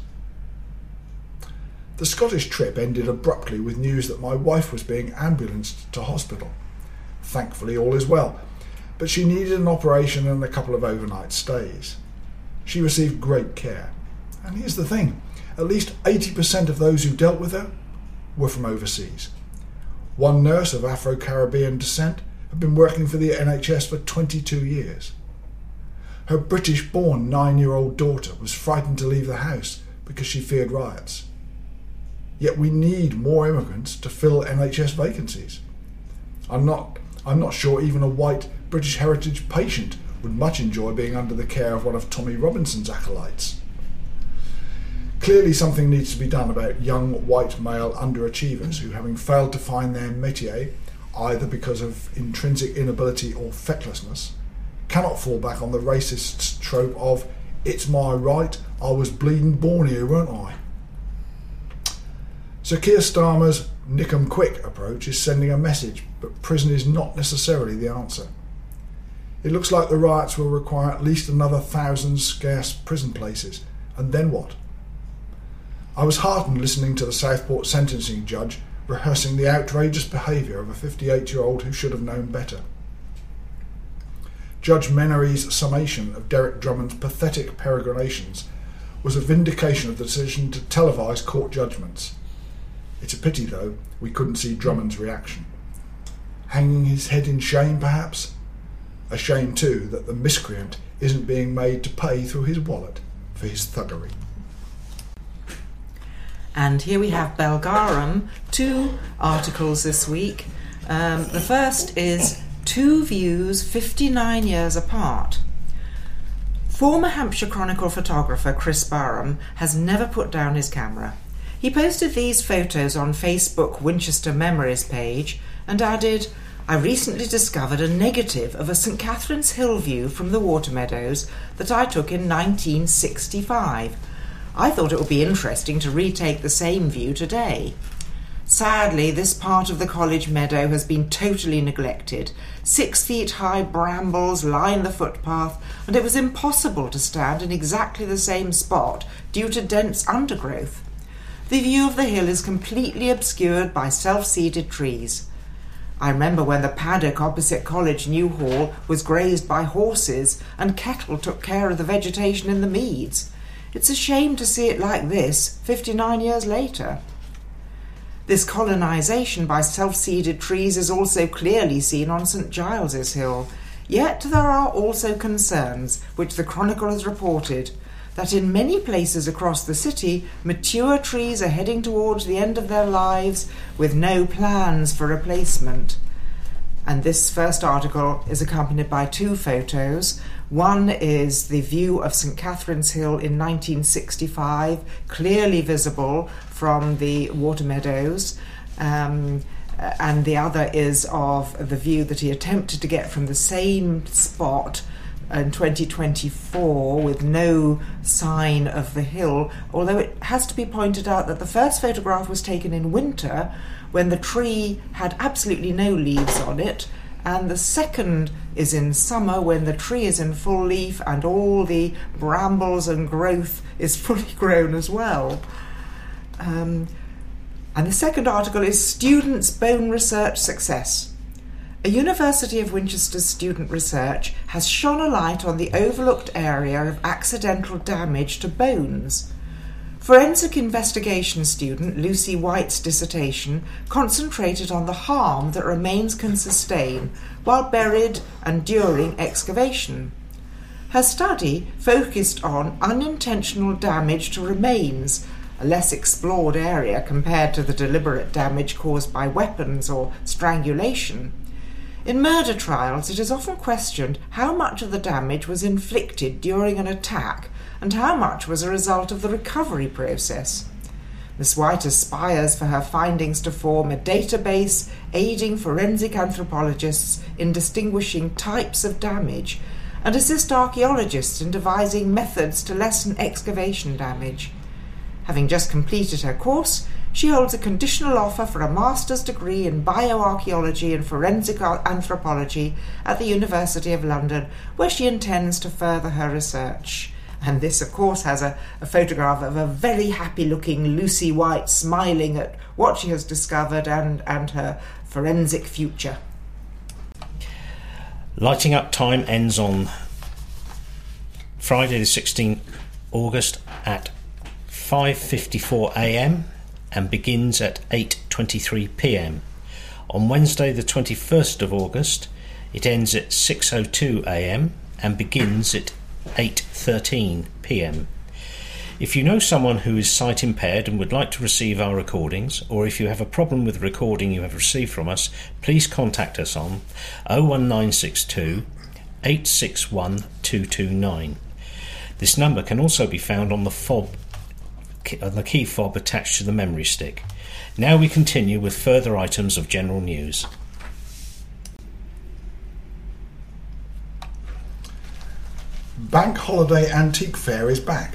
Speaker 2: The Scottish trip ended abruptly with news that my wife was being ambulanced to hospital. Thankfully all is well, but she needed an operation and a couple of overnight stays. She received great care. And here's the thing, at least 80% of those who dealt with her were from overseas. One nurse of Afro-Caribbean descent had been working for the NHS for 22 years. Her British-born 9-year-old daughter was frightened to leave the house because she feared riots. Yet we need more immigrants to fill NHS vacancies. I'm not sure even a white British heritage patient would much enjoy being under the care of one of Tommy Robinson's acolytes. Clearly something needs to be done about young white male underachievers who, having failed to find their métier, either because of intrinsic inability or fecklessness, cannot fall back on the racist trope of "it's my right, I was bleeding born here, weren't I?" Sir Keir Starmer's Nick 'em quick approach is sending a message, but prison is not necessarily the answer. It looks like the riots will require at least another 1,000 scarce prison places, and then what? I was heartened listening to the Southport sentencing judge rehearsing the outrageous behaviour of a 58-year-old who should have known better. Judge Menery's summation of Derek Drummond's pathetic peregrinations was a vindication of the decision to televise court judgments. It's a pity, though, we couldn't see Drummond's reaction. Hanging his head in shame, perhaps? A shame, too, that the miscreant isn't being made to pay through his wallet for his thuggery.
Speaker 3: And here we have Belgarum, 2 articles this week. The first is 2 views 59 years apart. Former Hampshire Chronicle photographer Chris Barham has never put down his camera. He posted these photos on Facebook Winchester Memories page and added, "I recently discovered a negative of a St Catherine's Hill view from the Watermeadows that I took in 1965. I thought it would be interesting to retake the same view today. Sadly, this part of the college meadow has been totally neglected. 6 feet high brambles line the footpath, and it was impossible to stand in exactly the same spot due to dense undergrowth. The view of the hill is completely obscured by self-seeded trees. I remember when the paddock opposite College New Hall was grazed by horses and cattle took care of the vegetation in the meads. It's a shame to see it like this 59 years later. This colonisation by self-seeded trees is also clearly seen on St Giles's Hill. Yet there are also concerns, which the Chronicle has reported, that in many places across the city, mature trees are heading towards the end of their lives with no plans for replacement." And this first article is accompanied by 2 photos. One is the view of St Catherine's Hill in 1965, clearly visible from the Watermeadows, and the other is of the view that he attempted to get from the same spot in 2024 with no sign of the hill, although it has to be pointed out that the first photograph was taken in winter when the tree had absolutely no leaves on it, and the second is in summer when the tree is in full leaf and all the brambles and growth is fully grown as well. And the second article is Students' Bone Research Success. A University of Winchester student research has shone a light on the overlooked area of accidental damage to bones. Forensic investigation student Lucy White's dissertation concentrated on the harm that remains can sustain while buried and during excavation. Her study focused on unintentional damage to remains, a less explored area compared to the deliberate damage caused by weapons or strangulation. In murder trials, it is often questioned how much of the damage was inflicted during an attack and how much was a result of the recovery process. Miss White aspires for her findings to form a database aiding forensic anthropologists in distinguishing types of damage and assist archaeologists in devising methods to lessen excavation damage. Having just completed her course, she holds a conditional offer for a master's degree in bioarchaeology and forensic anthropology at the University of London, where she intends to further her research. And this, of course, has a photograph of a very happy-looking Lucy White smiling at what she has discovered and her forensic future.
Speaker 1: Lighting Up Time ends on Friday the 16th August at 5:54 a.m. and begins at 8:23 p.m. On Wednesday the 21st of August, it ends at 6:02 a.m. and begins at 8:13 p.m. If you know someone who is sight impaired and would like to receive our recordings, or if you have a problem with the recording you have received from us, please contact us on 01962 861 229. This number can also be found on the key fob attached to the memory stick. Now we continue with further items of general news.
Speaker 2: Bank Holiday Antique Fair is back.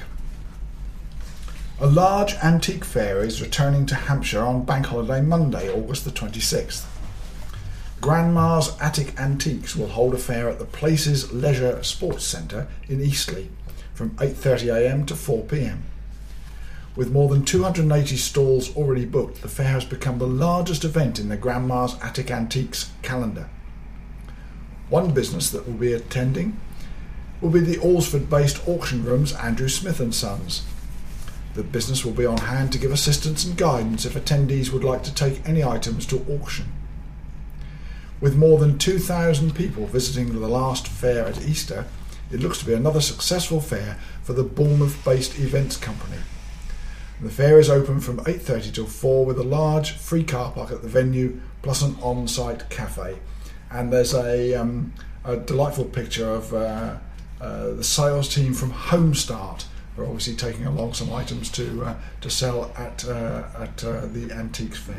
Speaker 2: A large antique fair is returning to Hampshire on Bank Holiday Monday, August the 26th. Grandma's Attic Antiques will hold a fair at the Places Leisure Sports Centre in Eastleigh from 8:30am to 4pm. With more than 280 stalls already booked, the fair has become the largest event in the Grandma's Attic Antiques calendar. One business that will be attending will be the Alresford-based auction rooms Andrew Smith & Sons. The business will be on hand to give assistance and guidance if attendees would like to take any items to auction. With more than 2,000 people visiting the last fair at Easter, it looks to be another successful fair for the Bournemouth-based events company. The fair is open from 8:30 till 4 with a large free car park at the venue plus an on-site cafe. And there's a delightful picture of the sales team from Homestart, who are obviously taking along some items to sell at the Antiques Fair.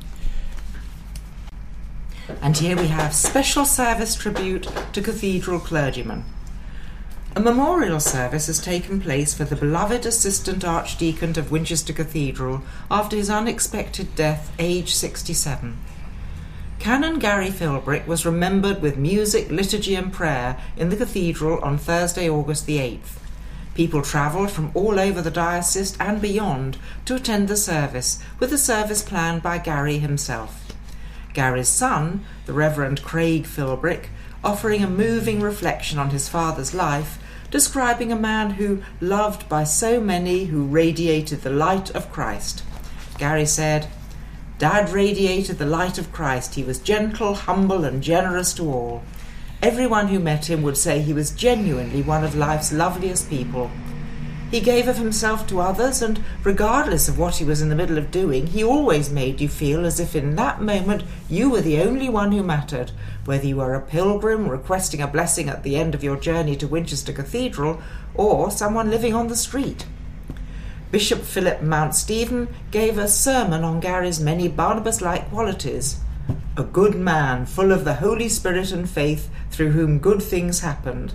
Speaker 3: And here we have special service tribute to cathedral clergymen. A memorial service has taken place for the beloved Assistant Archdeacon of Winchester Cathedral after his unexpected death, aged 67. Canon Gary Philbrick was remembered with music, liturgy and prayer in the cathedral on Thursday, August the 8th. People travelled from all over the diocese and beyond to attend the service, with the service planned by Gary himself. Gary's son, the Reverend Craig Philbrick, offering a moving reflection on his father's life, describing a man who, loved by so many, who radiated the light of Christ. Gary said, "Dad radiated the light of Christ. He was gentle, humble and generous to all. Everyone who met him would say he was genuinely one of life's loveliest people. He gave of himself to others, and regardless of what he was in the middle of doing, he always made you feel as if in that moment you were the only one who mattered, whether you were a pilgrim requesting a blessing at the end of your journey to Winchester Cathedral, or someone living on the street." Bishop Philip Mount Stephen gave a sermon on Gary's many Barnabas-like qualities. "A good man, full of the Holy Spirit and faith, through whom good things happened."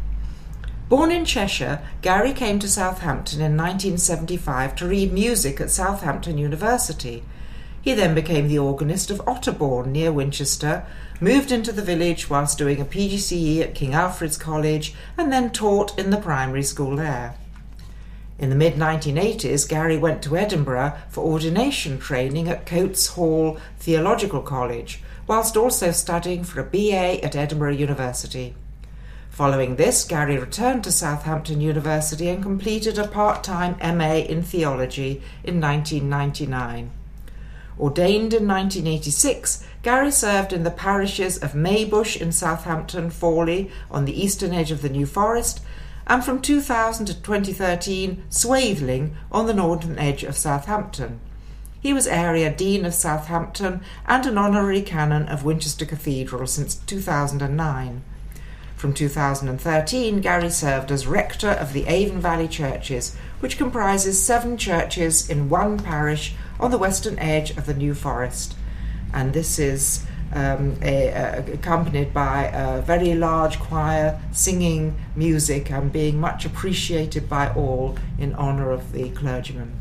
Speaker 3: Born in Cheshire, Gary came to Southampton in 1975 to read music at Southampton University. He then became the organist of Otterbourne, near Winchester, moved into the village whilst doing a PGCE at King Alfred's College, and then taught in the primary school there. In the mid-1980s, Gary went to Edinburgh for ordination training at Coates Hall Theological College, whilst also studying for a BA at Edinburgh University. Following this, Gary returned to Southampton University and completed a part-time MA in theology in 1999. Ordained in 1986, Gary served in the parishes of Maybush in Southampton, Fawley on the eastern edge of the New Forest, and from 2000 to 2013, Swaithling on the northern edge of Southampton. He was Area Dean of Southampton and an Honorary Canon of Winchester Cathedral since 2009. From 2013, Gary served as Rector of the Avon Valley Churches, which comprises 7 churches in one parish on the western edge of the New Forest. And this is accompanied by a very large choir singing music and being much appreciated by all in honour of the clergyman.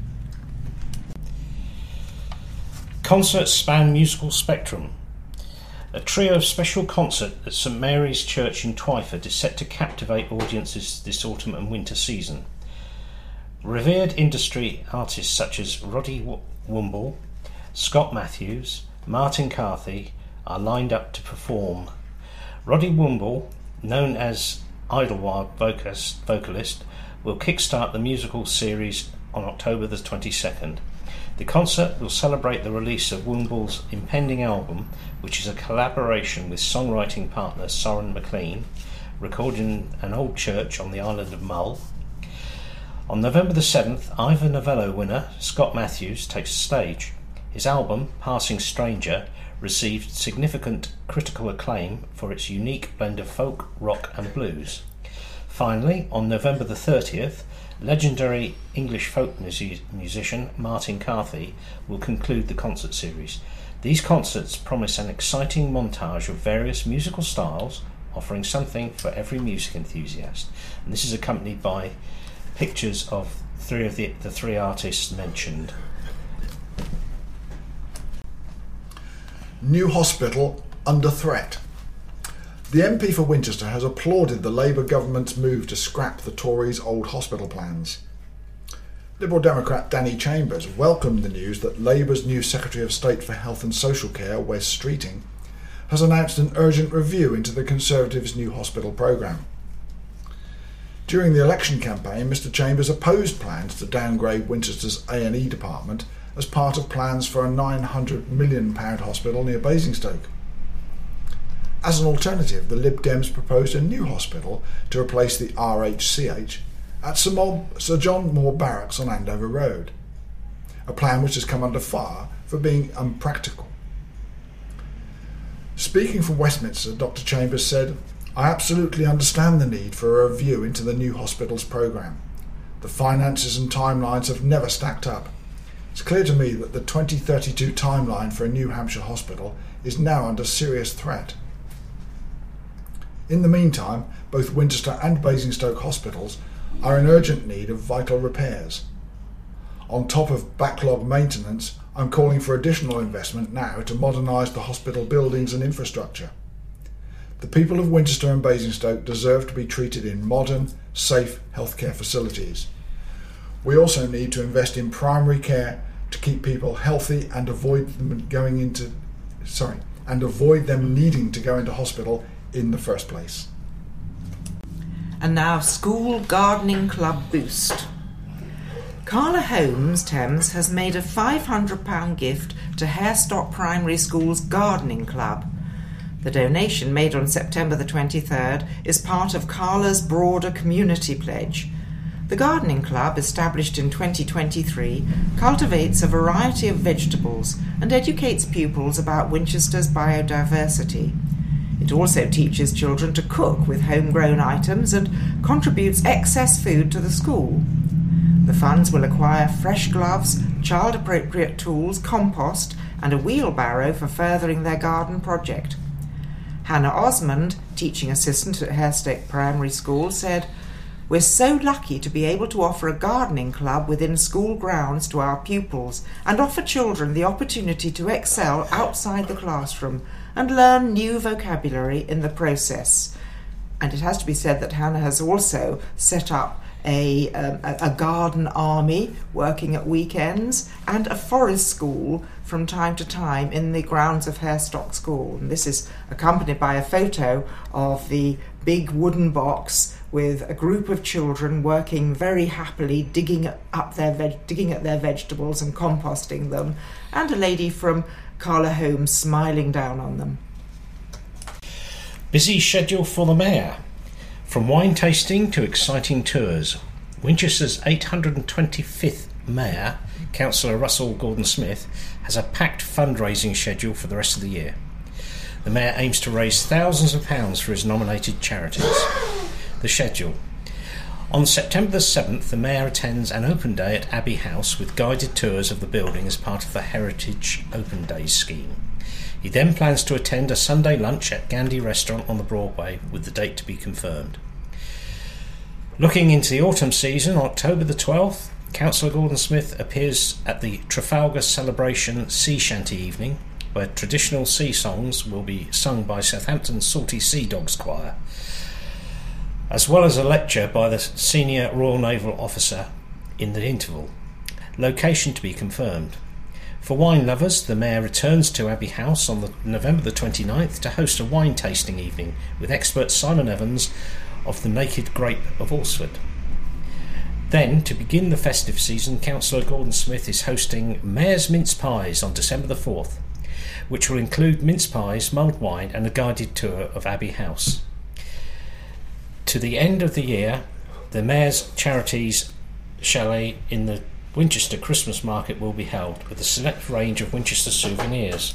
Speaker 1: Concerts span musical spectrum. A trio of special concert at St Mary's Church in Twyford is set to captivate audiences this autumn and winter season. Revered industry artists such as Roddy Woomble, Scott Matthews, Martin Carthy are lined up to perform. Roddy Woomble, known as Idlewild vocalist, will kickstart the musical series on October the 22nd. The concert will celebrate the release of Woomble's impending album, which is a collaboration with songwriting partner Soren McLean, recorded in an old church on the island of Mull. On November the 7th, Ivor Novello winner Scott Matthews takes the stage. His album, Passing Stranger, received significant critical acclaim for its unique blend of folk, rock and blues. Finally, on November the 30th, legendary English folk musician Martin Carthy will conclude the concert series. These concerts promise an exciting montage of various musical styles, offering something for every music enthusiast. And this is accompanied by pictures of the three artists mentioned.
Speaker 2: New hospital under threat. The MP for Winchester has applauded the Labour government's move to scrap the Tories' old hospital plans. Liberal Democrat Danny Chambers welcomed the news that Labour's new Secretary of State for Health and Social Care, Wes Streeting, has announced an urgent review into the Conservatives' new hospital programme. During the election campaign, Mr Chambers opposed plans to downgrade Winchester's A&E department as part of plans for a £900 million hospital near Basingstoke. As an alternative, the Lib Dems proposed a new hospital to replace the RHCH at Sir John Moore Barracks on Andover Road, a plan which has come under fire for being unpractical. Speaking for Westminster, Dr Chambers said, "I absolutely understand the need for a review into the new hospital's programme. The finances and timelines have never stacked up. It's clear to me that the 2032 timeline for a New Hampshire hospital is now under serious threat. In the meantime, both Winchester and Basingstoke hospitals are in urgent need of vital repairs. On top of backlog maintenance, I'm calling for additional investment now to modernise the hospital buildings and infrastructure. The people of Winchester and Basingstoke deserve to be treated in modern, safe healthcare facilities. We also need to invest in primary care to keep people healthy and avoid them needing to go into hospital in the first place."
Speaker 3: And now, School Gardening Club boost. Carla Holmes, Thames, has made a £500 gift to Harestock Primary School's Gardening Club. The donation, made on September the 23rd, is part of Carla's broader community pledge. The Gardening Club, established in 2023, cultivates a variety of vegetables and educates pupils about Winchester's biodiversity. It also teaches children to cook with homegrown items and contributes excess food to the school. The funds will acquire fresh gloves, child-appropriate tools, compost and a wheelbarrow for furthering their garden project. Hannah Osmond, teaching assistant at Harestock Primary School, said, "We're so lucky to be able to offer a gardening club within school grounds to our pupils and offer children the opportunity to excel outside the classroom and learn new vocabulary in the process." And it has to be said that Hannah has also set up a garden army working at weekends and a forest school from time to time in the grounds of Harestock School. And this is accompanied by a photo of the big wooden box with a group of children working very happily, digging at their vegetables and composting them, and a lady from Carla Holmes smiling down on them.
Speaker 1: Busy schedule for the Mayor. From wine tasting to exciting tours, Winchester's 825th Mayor, Councillor Russell Gordon-Smith, has a packed fundraising schedule for the rest of the year. The Mayor aims to raise thousands of pounds for his nominated charities. The schedule. On September the 7th, the Mayor attends an open day at Abbey House with guided tours of the building as part of the Heritage Open Days scheme. He then plans to attend a Sunday lunch at Gandhi Restaurant on the Broadway, with the date to be confirmed. Looking into the autumn season, on October the 12th, Councillor Gordon-Smith appears at the Trafalgar Celebration Sea Shanty Evening, where traditional sea songs will be sung by Southampton's Salty Sea Dogs Choir, as well as a lecture by the Senior Royal Naval Officer in the interval. Location to be confirmed. For wine lovers, the Mayor returns to Abbey House on November the 29th to host a wine tasting evening with expert Simon Evans of the Naked Grape of Alresford. Then, to begin the festive season, Councillor Gordon-Smith is hosting Mayor's Mince Pies on December the 4th, which will include mince pies, mulled wine and a guided tour of Abbey House. To the end of the year, the Mayor's Charities Chalet in the Winchester Christmas Market will be held with a select range of Winchester souvenirs.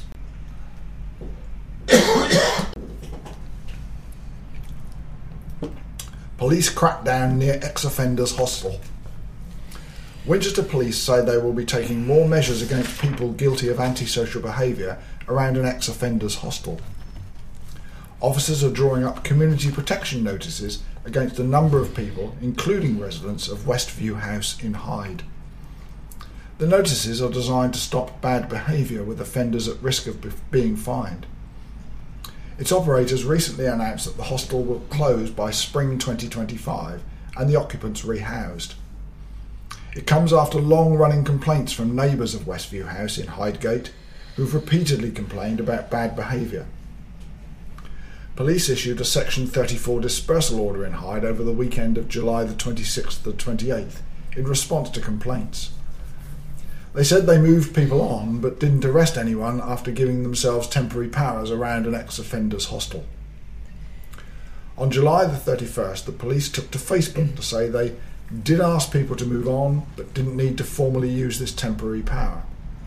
Speaker 2: Police crackdown near ex-offenders hostel. Winchester Police say they will be taking more measures against people guilty of antisocial behaviour around an ex-offenders hostel. Officers are drawing up community protection notices against a number of people, including residents of Westview House in Hyde. The notices are designed to stop bad behaviour with offenders at risk of being fined. Its operators recently announced that the hostel will close by spring 2025 and the occupants rehoused. It comes after long-running complaints from neighbours of Westview House in Hydegate who've repeatedly complained about bad behaviour. Police issued a Section 34 dispersal order in Hyde over the weekend of July the 26th to the 28th in response to complaints. They said they moved people on but didn't arrest anyone after giving themselves temporary powers around an ex-offender's hostel. On July the 31st, the police took to Facebook to say they did ask people to move on but didn't need to formally use this temporary power.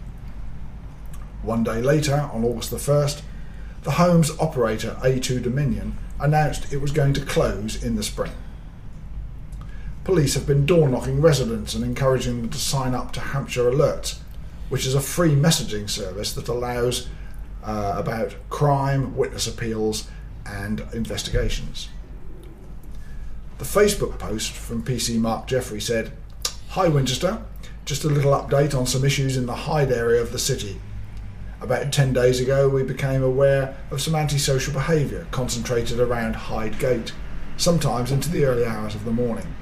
Speaker 2: One day later, on August the 1st, the home's operator A2 Dominion announced it was going to close in the spring. Police have been door-knocking residents and encouraging them to sign up to Hampshire Alerts, which is a free messaging service that allows about crime, witness appeals and investigations. The Facebook post from PC Mark Jeffrey said, "Hi Winchester, just a little update on some issues in the Hyde area of the city. About 10 days ago we became aware of some antisocial behaviour concentrated around Hyde Gate, sometimes into the early hours of the morning.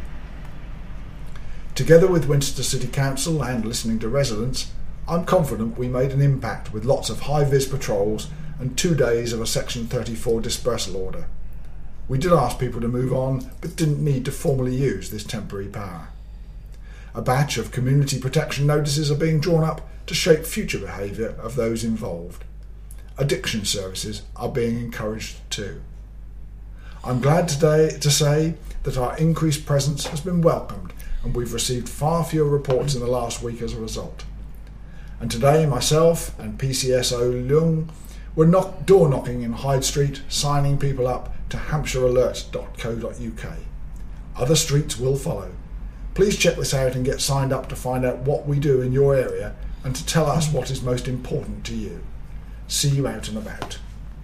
Speaker 2: Together with Winchester City Council and listening to residents, I'm confident we made an impact with lots of high-vis patrols and 2 days of a Section 34 dispersal order. We did ask people to move on, but didn't need to formally use this temporary power. A batch of community protection notices are being drawn up to shape future behaviour of those involved. Addiction services are being encouraged too. I'm glad today to say that our increased presence has been welcomed and we've received far fewer reports in the last week as a result. And today myself and PCSO Leung were door knocking in Hyde Street, signing people up to hampshirealert.co.uk. Other streets will follow. Please check this out and get signed up to find out what we do in your area and to tell us what is most important to you. See you out and about."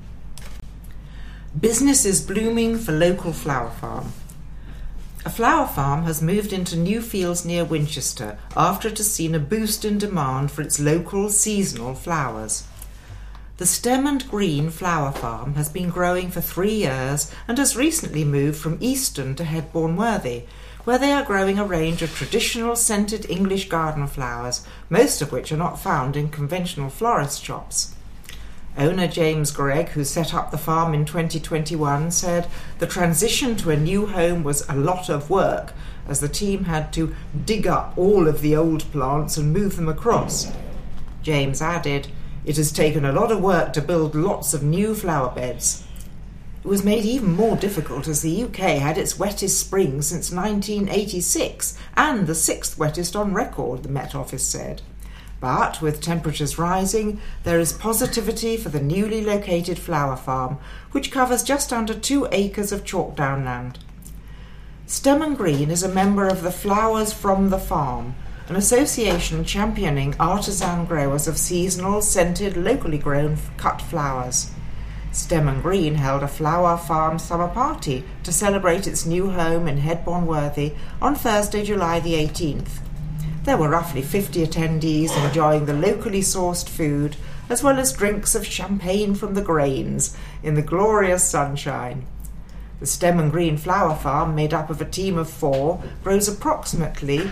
Speaker 3: Business is blooming for local flower farm. A flower farm has moved into new fields near Winchester after it has seen a boost in demand for its local seasonal flowers. The Stem and Green Flower Farm has been growing for 3 years and has recently moved from Easton to Headbourne Worthy, where they are growing a range of traditional scented English garden flowers, most of which are not found in conventional florist shops. Owner James Gregg, who set up the farm in 2021, said the transition to a new home was a lot of work, as the team had to dig up all of the old plants and move them across. James added, "It has taken a lot of work to build lots of new flower beds." It was made even more difficult as the UK had its wettest spring since 1986 and the 6th wettest on record, the Met Office said. But with temperatures rising, there is positivity for the newly located flower farm, which covers just under 2 acres of chalk downland. Stem and Green is a member of the Flowers from the Farm, an association championing artisan growers of seasonal, scented, locally grown cut flowers. Stem and Green held a flower farm summer party to celebrate its new home in Headbourne Worthy on Thursday, July the 18th. There were roughly 50 attendees enjoying the locally sourced food, as well as drinks of champagne from the grains in the glorious sunshine. The Stem and Green Flower Farm, made up of a team of 4, grows approximately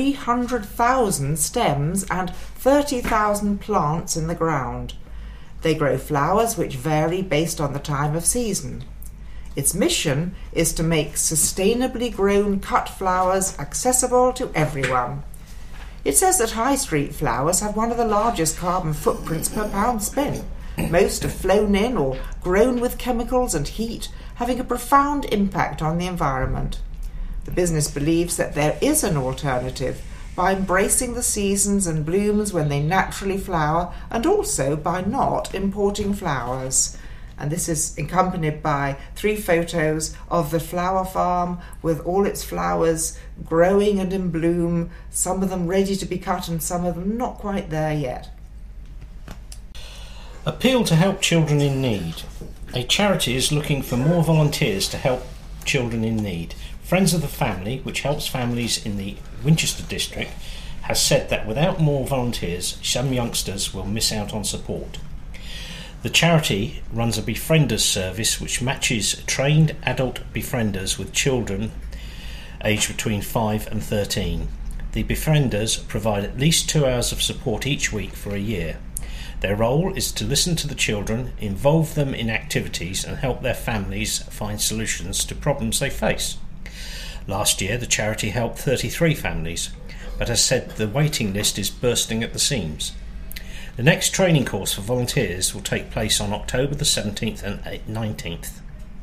Speaker 3: 300,000 stems and 30,000 plants in the ground. They grow flowers which vary based on the time of season. Its mission is to make sustainably grown cut flowers accessible to everyone. It says that high street flowers have one of the largest carbon footprints per pound spent. Most are flown in or grown with chemicals and heat, having a profound impact on the environment. The business believes that there is an alternative by embracing the seasons and blooms when they naturally flower, and also by not importing flowers. And this is accompanied by 3 photos of the flower farm with all its flowers growing and in bloom, some of them ready to be cut and some of them not quite there yet.
Speaker 1: Appeal to help children in need. A charity is looking for more volunteers to help children in need. Friends of the Family, which helps families in the Winchester district, has said that without more volunteers, some youngsters will miss out on support. The charity runs a befrienders service which matches trained adult befrienders with children aged between 5 and 13. The befrienders provide at least 2 hours of support each week for a year. Their role is to listen to the children, involve them in activities and help their families find solutions to problems they face. Last year the charity helped 33 families, but has said the waiting list is bursting at the seams. The next training course for volunteers will take place on October the 17th and 19th.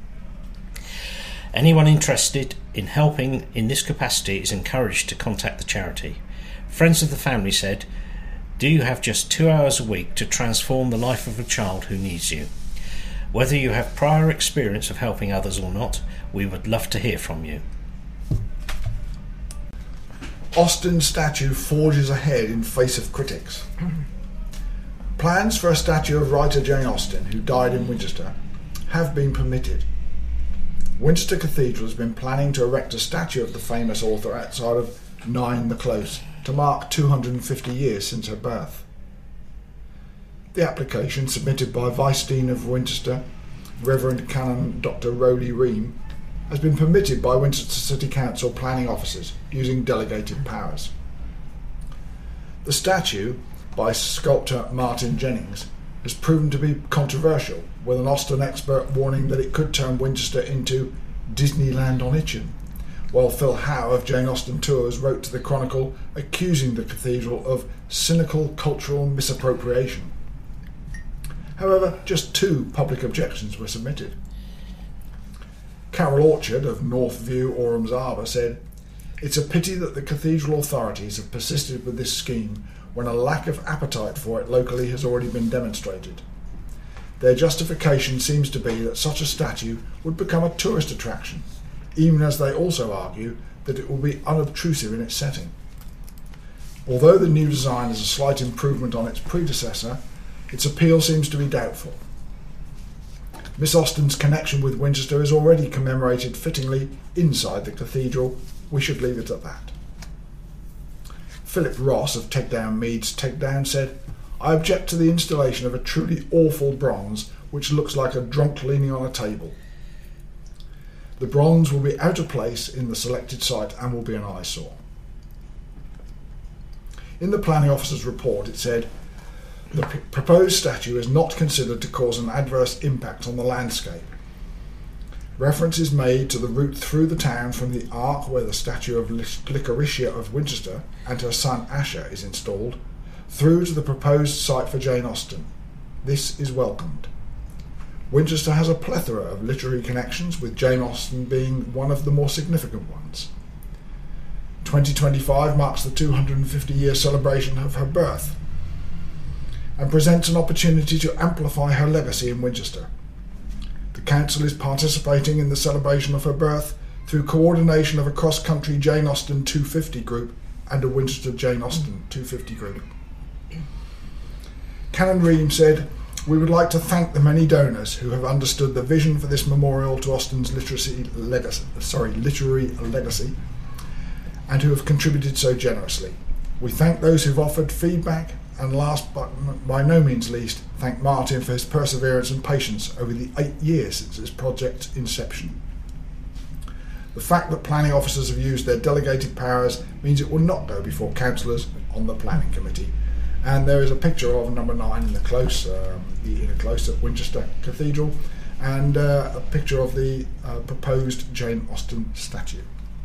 Speaker 1: Anyone interested in helping in this capacity is encouraged to contact the charity. Friends of the Family said, "Do you have just 2 hours a week to transform the life of a child who needs you? Whether you have prior experience of helping others or not, we would love to hear from you."
Speaker 2: Austen statue forges ahead in face of critics. Plans for a statue of writer Jane Austen, who died in Winchester, have been permitted. Winchester Cathedral has been planning to erect a statue of the famous author outside of 9 the Close to mark 250 years since her birth. The application, submitted by Vice Dean of Winchester, Reverend Canon Dr. Rowley Ream, has been permitted by Winchester City Council planning officers using delegated powers. The statue, by sculptor Martin Jennings, has proven to be controversial, with an Austen expert warning that it could turn Winchester into Disneyland on Itchen, while Phil Howe of Jane Austen Tours wrote to the Chronicle accusing the cathedral of cynical cultural misappropriation. However, just 2 public objections were submitted. Carol Orchard of Northview Orams Arbour said, "It's a pity that the cathedral authorities have persisted with this scheme when a lack of appetite for it locally has already been demonstrated. Their justification seems to be that such a statue would become a tourist attraction, even as they also argue that it will be unobtrusive in its setting. Although the new design is a slight improvement on its predecessor, its appeal seems to be doubtful. Miss Austen's connection with Winchester is already commemorated fittingly inside the cathedral. We should leave it at that." Philip Ross of Tegdown Meads, Tegdown said, "I object to the installation of a truly awful bronze which looks like a drunk leaning on a table. The bronze will be out of place in the selected site and will be an eyesore." In the planning officer's report it said, "The proposed statue is not considered to cause an adverse impact on the landscape. Reference is made to the route through the town from the ark where the statue of Licoricia of Winchester and her son Asher is installed, through to the proposed site for Jane Austen. This is welcomed. Winchester has a plethora of literary connections, with Jane Austen being one of the more significant ones. 2025 marks the 250-year celebration of her birth and presents an opportunity to amplify her legacy in Winchester. The Council is participating in the celebration of her birth through coordination of a cross-country Jane Austen 250 group and a Winchester Jane Austen 250 group." Canon Ream said, "We would like to thank the many donors who have understood the vision for this memorial to Austen's literary legacy and who have contributed so generously. We thank those who've offered feedback, and last but by no means least, thank Martin for his perseverance and patience over the 8 years since this project's inception. The fact that planning officers have used their delegated powers means it will not go before councillors on the planning committee." And there is a picture of number 9 in the close, the inner close at Winchester Cathedral, and a picture of the proposed Jane Austen statue.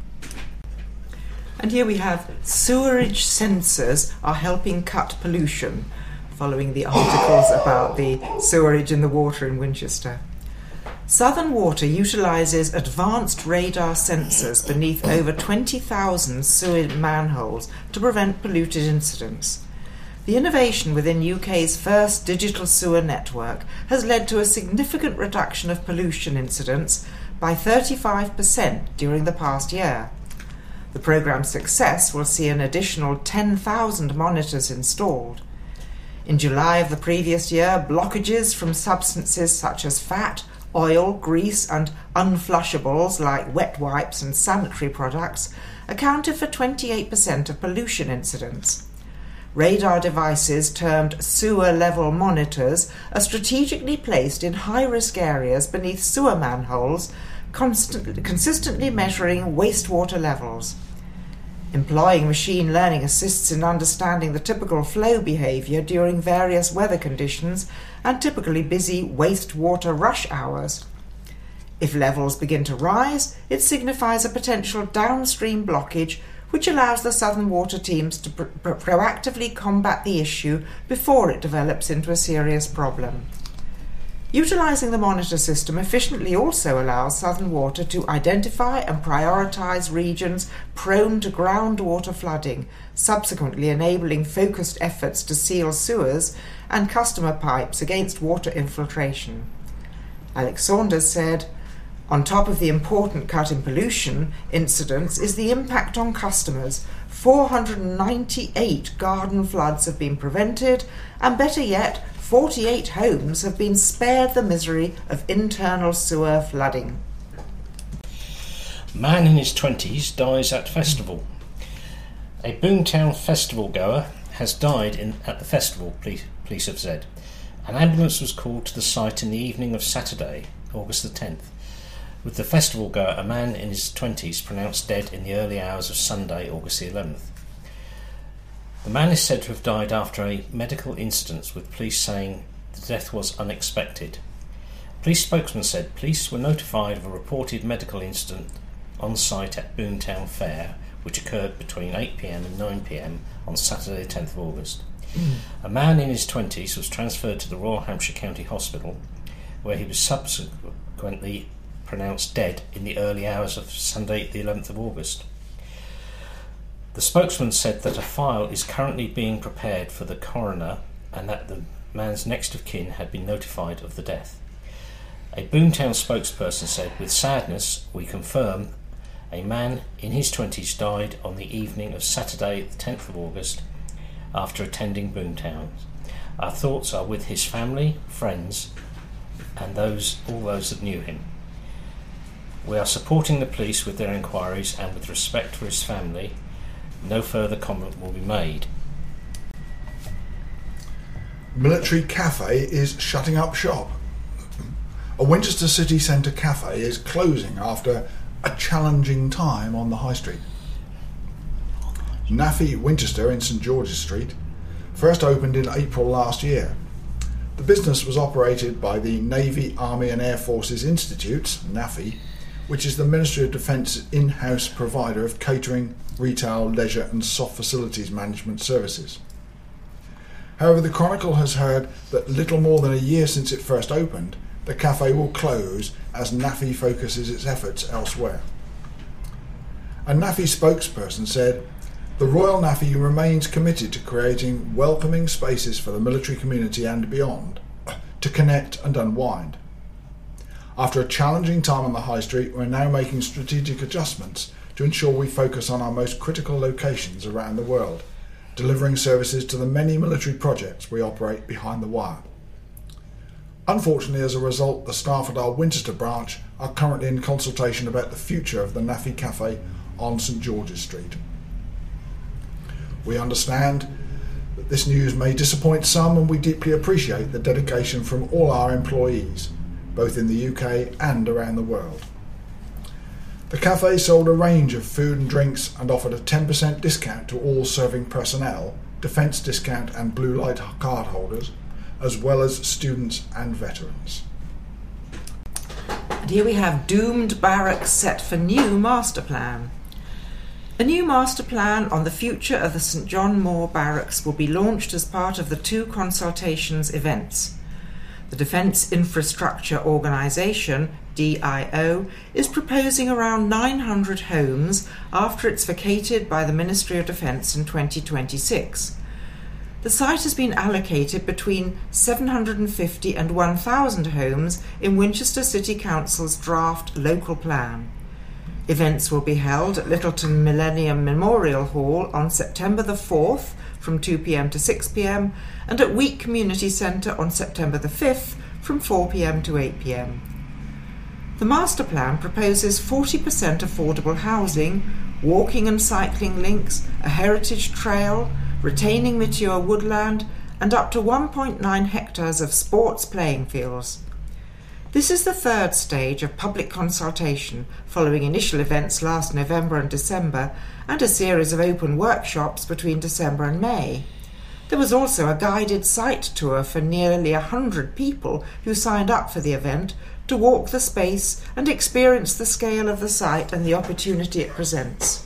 Speaker 3: And here we have sewerage sensors are helping cut pollution, following the articles about the sewerage in the water in Winchester. Southern Water utilises advanced radar sensors beneath over 20,000 sewer manholes to prevent polluted incidents. The innovation within UK's first digital sewer network has led to a significant reduction of pollution incidents by 35% during the past year. The programme's success will see an additional 10,000 monitors installed. In July of the previous year, blockages from substances such as fat, oil, grease and unflushables like wet wipes and sanitary products accounted for 28% of pollution incidents. Radar devices termed sewer level monitors are strategically placed in high-risk areas beneath sewer manholes, consistently measuring wastewater levels. Employing machine learning assists in understanding the typical flow behaviour during various weather conditions and typically busy wastewater rush hours. If levels begin to rise, it signifies a potential downstream blockage, which allows the Southern Water teams to proactively combat the issue before it develops into a serious problem. Utilising the monitor system efficiently also allows Southern Water to identify and prioritise regions prone to groundwater flooding, subsequently enabling focused efforts to seal sewers and customer pipes against water infiltration. Alex Saunders said, "On top of the important cut in pollution incidents is the impact on customers. 498 garden floods have been prevented, and better yet, 48 homes have been spared the misery of internal sewer flooding."
Speaker 1: Man in his 20s dies at festival. A Boomtown festival goer has died at the festival, police have said. An ambulance was called to the site in the evening of Saturday, August the 10th. With the festival goer, a man in his 20s, pronounced dead in the early hours of Sunday, August the 11th. The man is said to have died after a medical incident, with police saying the death was unexpected. A police spokesman said police were notified of a reported medical incident on site at Boomtown Fair, which occurred between 8 p.m. and 9 p.m. on Saturday the 10th of August. A man in his 20s was transferred to the Royal Hampshire County Hospital, where he was subsequently pronounced dead in the early hours of Sunday the 11th of August. The spokesman said that a file is currently being prepared for the coroner and that the man's next of kin had been notified of the death. A Boomtown spokesperson said, "With sadness, we confirm a man in his 20s died on the evening of Saturday the 10th of August after attending Boomtown. Our thoughts are with his family, friends and all those that knew him. We are supporting the police with their inquiries, and with respect for his family, no further comment will be made."
Speaker 2: Military Cafe is shutting up shop. A Winchester city centre cafe is closing after a challenging time on the High Street. NAFI Winchester in St George's Street first opened in April last year. The business was operated by the Navy, Army and Air Forces Institutes, NAFI, which is the Ministry of Defence in-house provider of catering, retail, leisure and soft facilities management services. However, the Chronicle has heard that little more than a year since it first opened, the cafe will close as NAFI focuses its efforts elsewhere. A NAFI spokesperson said, "The Royal NAFI remains committed to creating welcoming spaces for the military community and beyond, to connect and unwind. After a challenging time on the High Street, we're now making strategic adjustments to ensure we focus on our most critical locations around the world, delivering services to the many military projects we operate behind the wire. Unfortunately, as a result, the staff at our Winchester branch are currently in consultation about the future of the NAFI Cafe on St George's Street. We understand that this news may disappoint some, and we deeply appreciate the dedication from all our employees, both in the UK and around the world. The cafe sold a range of food and drinks and offered a 10% discount to all serving personnel, defence discount and blue light card holders, as well as students and veterans."
Speaker 3: And here we have doomed barracks set for new master plan. A new master plan on the future of the St John Moore Barracks will be launched as part of the two consultations events. The Defence Infrastructure Organisation, DIO, is proposing around 900 homes after it's vacated by the Ministry of Defence in 2026. The site has been allocated between 750 and 1,000 homes in Winchester City Council's draft local plan. Events will be held at Littleton Millennium Memorial Hall on September the 4th from 2 p.m. to 6 p.m, and at Week Community Centre on September the 5th from 4 p.m. to 8 p.m. The master plan proposes 40% affordable housing, walking and cycling links, a heritage trail, retaining mature woodland, and up to 1.9 hectares of sports playing fields. This is the third stage of public consultation following initial events last November and December and a series of open workshops between December and May. There was also a guided site tour for nearly 100 people who signed up for the event to walk the space and experience the scale of the site and the opportunity it presents.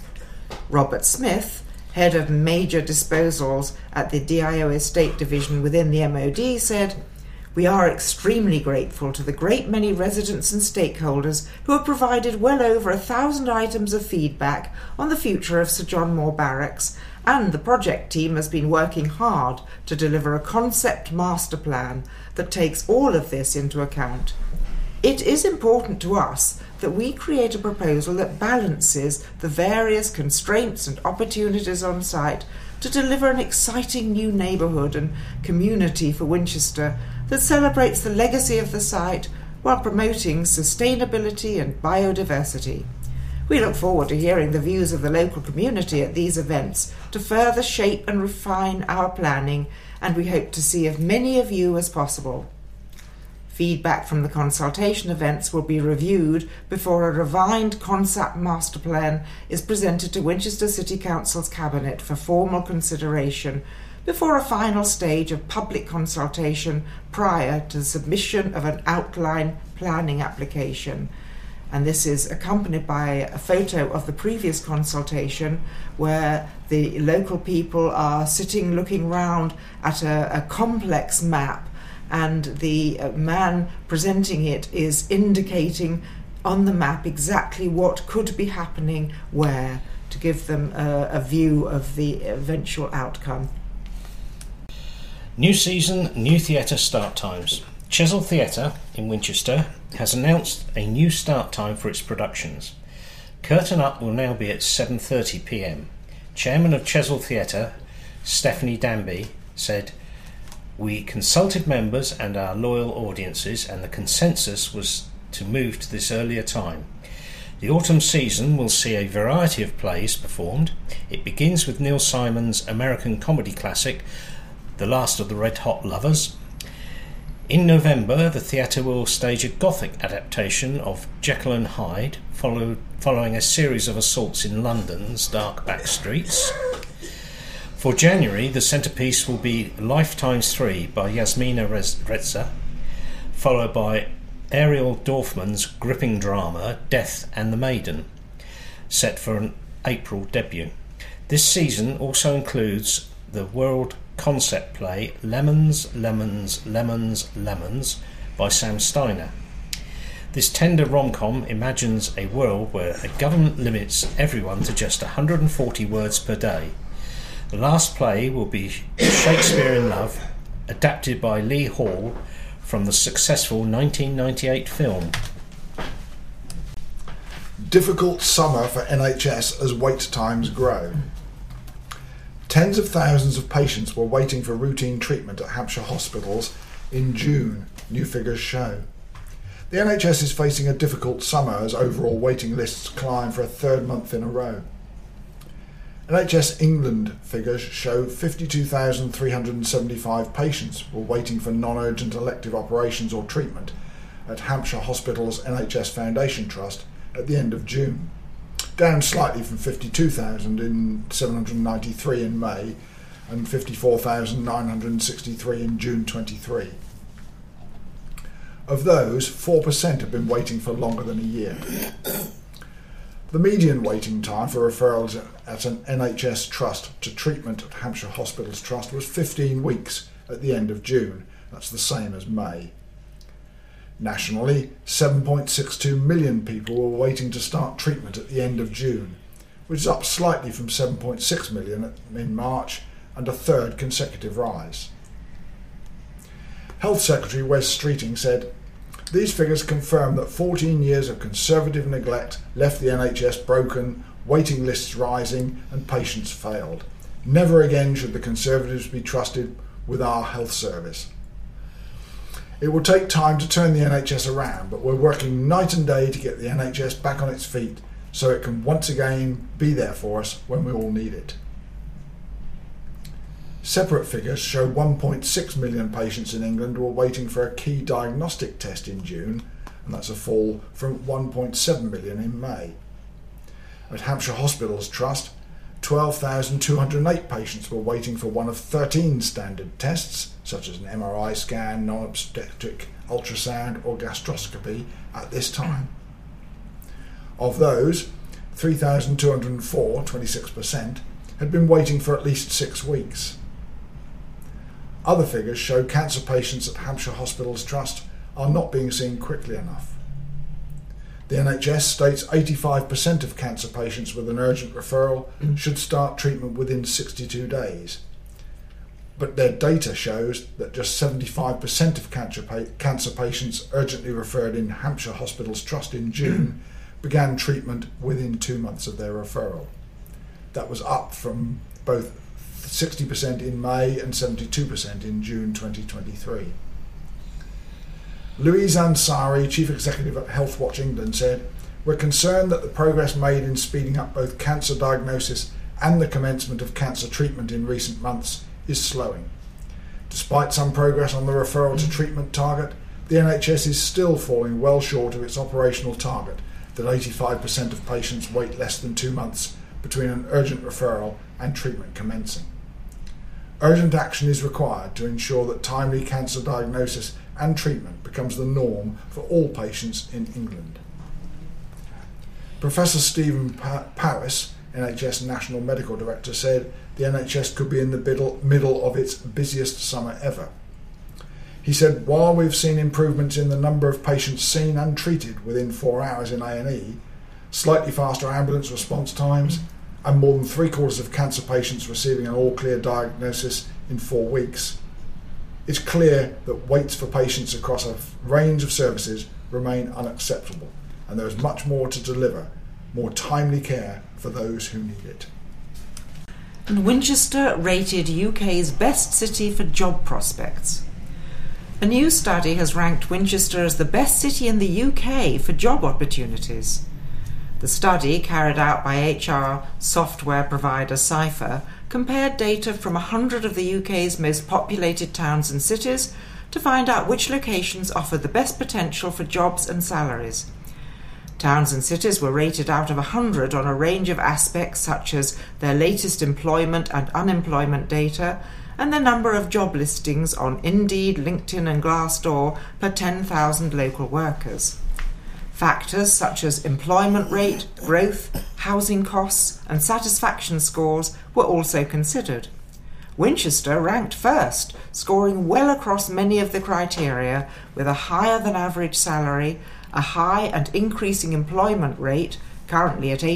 Speaker 3: Robert Smith, head of major disposals at the DIO Estate Division within the MOD, said, "We are extremely grateful to the great many residents and stakeholders who have provided well over 1,000 items of feedback on the future of Sir John Moore Barracks, and the project team has been working hard to deliver a concept master plan that takes all of this into account. It is important to us that we create a proposal that balances the various constraints and opportunities on site to deliver an exciting new neighbourhood and community for Winchester that celebrates the legacy of the site while promoting sustainability and biodiversity. We look forward to hearing the views of the local community at these events to further shape and refine our planning, and we hope to see as many of you as possible. Feedback from the consultation events will be reviewed before a refined concept master plan is presented to Winchester City Council's Cabinet for formal consideration before a final stage of public consultation prior to the submission of an outline planning application. And this is accompanied by a photo of the previous consultation where the local people are sitting looking round at a complex map, and the man presenting it is indicating on the map exactly what could be happening where to give them a view of the eventual outcome.
Speaker 1: New season, new theatre start times. Chesil Theatre in Winchester has announced a new start time for its productions. Curtain Up will now be at 7:30 p.m. Chairman of Chesil Theatre, Stephanie Danby, said, "We consulted members and our loyal audiences, and the consensus was to move to this earlier time. The autumn season will see a variety of plays performed. It begins with Neil Simon's American comedy classic, The Last of the Red Hot Lovers. In November, the theatre will stage a Gothic adaptation of Jekyll and Hyde, following a series of assaults in London's dark back streets. For January, the centrepiece will be Lifetimes 3 by Yasmina Reza, followed by Ariel Dorfman's gripping drama Death and the Maiden, set for an April debut. This season also includes the world concept play Lemons, Lemons, Lemons, Lemons by Sam Steiner. This tender rom-com imagines a world where a government limits everyone to just 140 words per day. The last play will be Shakespeare in Love, adapted by Lee Hall from the successful 1998 film.
Speaker 2: Difficult summer for NHS as wait times grow. Tens of thousands of patients were waiting for routine treatment at Hampshire hospitals in June, new figures show. The NHS is facing a difficult summer as overall waiting lists climb for a third month in a row. NHS England figures show 52,375 patients were waiting for non-urgent elective operations or treatment at Hampshire Hospitals NHS Foundation Trust at the end of June, down slightly from 52,793 in May and 54,963 in June 23. Of those, 4% have been waiting for longer than a year. The median waiting time for referrals at an NHS trust to treatment at Hampshire Hospitals Trust was 15 weeks at the end of June. That's the same as May. Nationally, 7.62 million people were waiting to start treatment at the end of June, which is up slightly from 7.6 million in March and a third consecutive rise. Health Secretary Wes Streeting said, "These figures confirm that 14 years of Conservative neglect left the NHS broken, waiting lists rising and patients failed. Never again should the Conservatives be trusted with our health service. It will take time to turn the NHS around, but we're working night and day to get the NHS back on its feet so it can once again be there for us when we all need it. Separate figures show 1.6 million patients in England were waiting for a key diagnostic test in June, and that's a fall from 1.7 million in May. At Hampshire Hospitals Trust, 12,208 patients were waiting for one of 13 standard tests, such as an MRI scan, non-obstetric ultrasound or gastroscopy, at this time. Of those, 3,204, 26%, had been waiting for at least 6 weeks. Other figures show cancer patients at Hampshire Hospitals Trust are not being seen quickly enough. The NHS states 85% of cancer patients with an urgent referral should start treatment within 62 days. But their data shows that just 75% of cancer patients urgently referred in Hampshire Hospitals Trust in June began treatment within 2 months of their referral. That was up from both 60% in May and 72% in June 2023. Louise Ansari, Chief Executive at Healthwatch England, said, "We're concerned that the progress made in speeding up both cancer diagnosis and the commencement of cancer treatment in recent months is slowing. Despite some progress on the referral to treatment target, the NHS is still falling well short of its operational target that 85% of patients wait less than 2 months between an urgent referral and treatment commencing. Urgent action is required to ensure that timely cancer diagnosis and treatment becomes the norm for all patients in England." Professor Stephen Powis, NHS National Medical Director, said the NHS could be in the middle of its busiest summer ever. He said, "While we've seen improvements in the number of patients seen and treated within 4 hours in A&E, slightly faster ambulance response times, and more than 3/4 of cancer patients receiving an all-clear diagnosis in 4 weeks, it's clear that waits for patients across a range of services remain unacceptable, and there is much more to deliver, more timely care for those who need it."
Speaker 3: And Winchester rated UK's best city for job prospects. A new study has ranked Winchester as the best city in the UK for job opportunities. The study, carried out by HR software provider Cypher, compared data from 100 of the UK's most populated towns and cities to find out which locations offered the best potential for jobs and salaries. Towns and cities were rated out of 100 on a range of aspects such as their latest employment and unemployment data and the number of job listings on Indeed, LinkedIn and Glassdoor per 10,000 local workers. Factors such as employment rate, growth, housing costs and satisfaction scores were also considered. Winchester ranked first, scoring well across many of the criteria with a higher than average salary, a high and increasing employment rate, currently at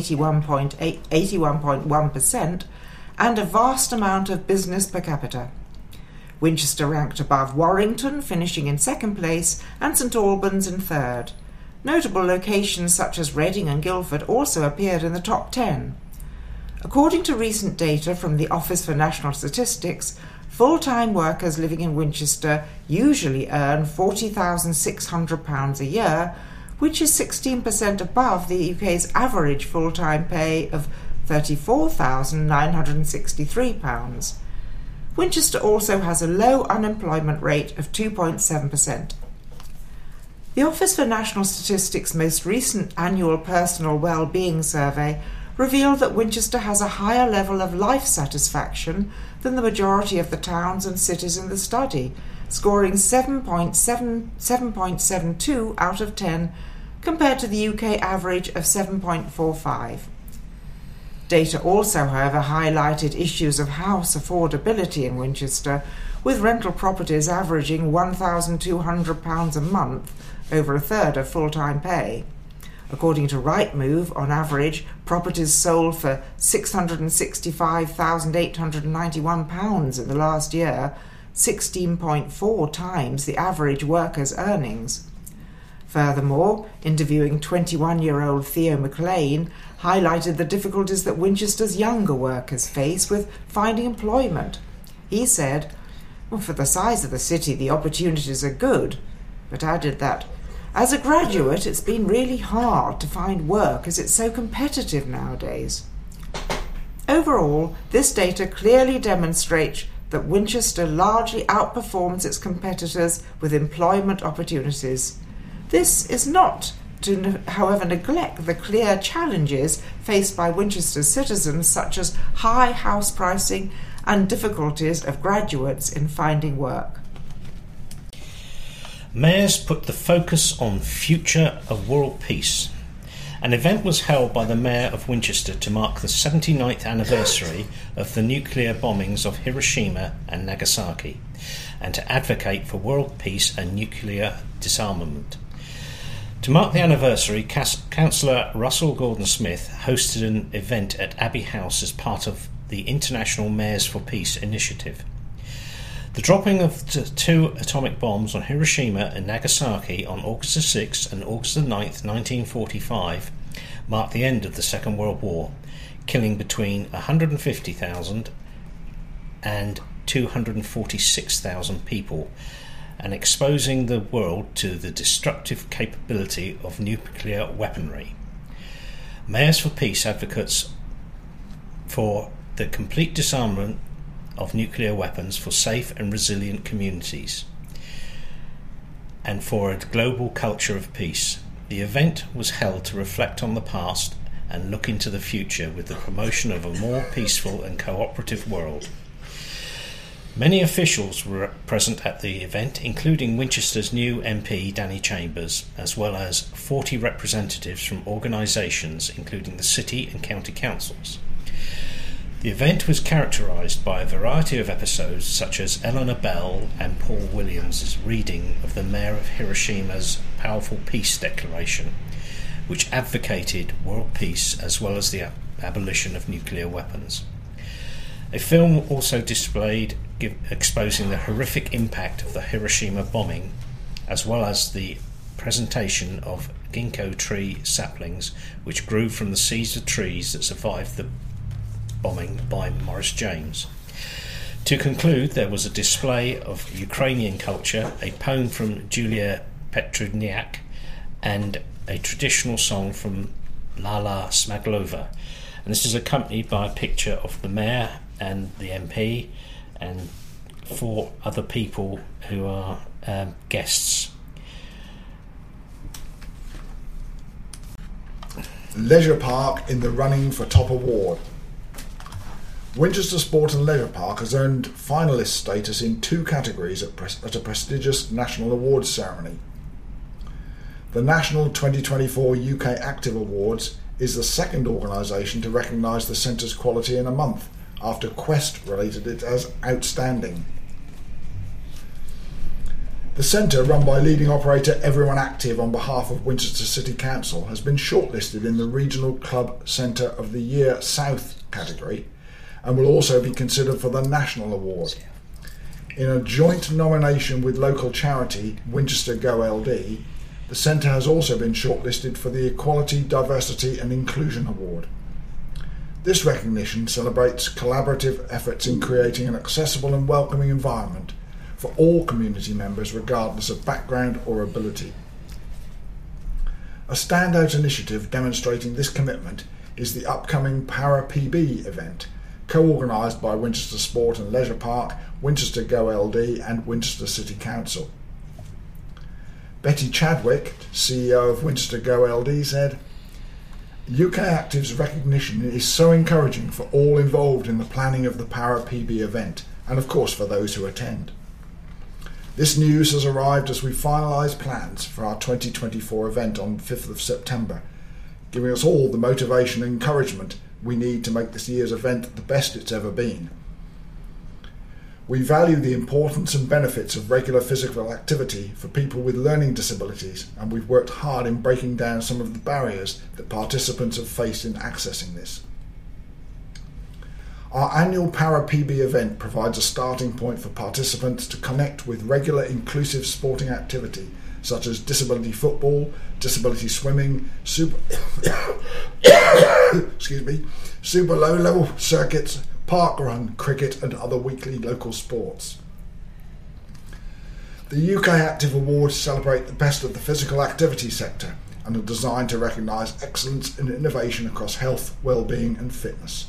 Speaker 3: 81.1%, and a vast amount of business per capita. Winchester ranked above Warrington, finishing in second place, and St Albans in third. Notable locations such as Reading and Guildford also appeared in the top 10. According to recent data from the Office for National Statistics, full-time workers living in Winchester usually earn £40,600 a year, which is 16% above the UK's average full-time pay of £34,963. Winchester also has a low unemployment rate of 2.7%. The Office for National Statistics' most recent annual personal well-being survey revealed that Winchester has a higher level of life satisfaction than the majority of the towns and cities in the study, scoring 7.72 out of 10 compared to the UK average of 7.45. Data also, however, highlighted issues of house affordability in Winchester, with rental properties averaging £1,200 a month, over a third of full-time pay. According to Rightmove, on average, properties sold for £665,891 in the last year, 16.4 times the average worker's earnings. Furthermore, interviewing 21-year-old Theo McLean highlighted the difficulties that Winchester's younger workers face with finding employment. He said, "Well, for the size of the city, the opportunities are good," but added that, "As a graduate, it's been really hard to find work as it's so competitive nowadays." Overall, this data clearly demonstrates that Winchester largely outperforms its competitors with employment opportunities. This is not to, however, neglect the clear challenges faced by Winchester's citizens, such as high house pricing and difficulties of graduates in finding work.
Speaker 1: Mayors put the focus on future of world peace. An event was held by the Mayor of Winchester to mark the 79th anniversary of the nuclear bombings of Hiroshima and Nagasaki, and to advocate for world peace and nuclear disarmament. To mark the anniversary, Councillor Russell Gordon-Smith hosted an event at Abbey House as part of the International Mayors for Peace initiative. The dropping of two atomic bombs on Hiroshima and Nagasaki on August the 6th and August the 9th, 1945, marked the end of the Second World War, killing between 150,000 and 246,000 people, and exposing the world to the destructive capability of nuclear weaponry. Mayors for Peace advocates for the complete disarmament of nuclear weapons for safe and resilient communities, and for a global culture of peace. The event was held to reflect on the past and look into the future with the promotion of a more peaceful and cooperative world. Many officials were present at the event, including Winchester's new MP Danny Chambers, as well as 40 representatives from organisations including the city and county councils. The event was characterised by a variety of episodes such as Eleanor Bell and Paul Williams' reading of the Mayor of Hiroshima's powerful peace declaration, which advocated world peace as well as the abolition of nuclear weapons. A film also displayed exposing the horrific impact of the Hiroshima bombing, as well as the presentation of ginkgo tree saplings which grew from the seeds of trees that survived the bombing by Morris James. To conclude, there was a display of Ukrainian culture, a poem from Julia Petruniak, and a traditional song from Lala Smaglova. And this is accompanied by a picture of the Mayor and the MP and 4 other people who are guests.
Speaker 2: Leisure Park in the running for top award. Winchester Sport and Leisure Park has earned finalist status in 2 categories at a prestigious national awards ceremony. The National 2024 UK Active Awards is the second organisation to recognise the centre's quality in a month, after Quest rated it as outstanding. The centre, run by leading operator Everyone Active on behalf of Winchester City Council, has been shortlisted in the Regional Club Centre of the Year South category and will also be considered for the National Award. In a joint nomination with local charity Winchester Go LD, the centre has also been shortlisted for the Equality, Diversity and Inclusion Award. This recognition celebrates collaborative efforts in creating an accessible and welcoming environment for all community members regardless of background or ability. A standout initiative demonstrating this commitment is the upcoming Para PB event, co-organised by Winchester Sport and Leisure Park, Winchester Go LD and Winchester City Council. Betty Chadwick, CEO of Winchester Go LD, said, "UK Active's recognition is so encouraging for all involved in the planning of the Para PB event, and of course for those who attend. This news has arrived as we finalise plans for our 2024 event on 5th of September, giving us all the motivation and encouragement we need to make this year's event the best it's ever been. We value the importance and benefits of regular physical activity for people with learning disabilities, and we've worked hard in breaking down some of the barriers that participants have faced in accessing this. Our annual Para PB event provides a starting point for participants to connect with regular inclusive sporting activity such as disability football, disability swimming, super low-level circuits, park run, cricket and other weekly local sports. The UK Active Awards celebrate the best of the physical activity sector and are designed to recognise excellence and innovation across health, well-being and fitness.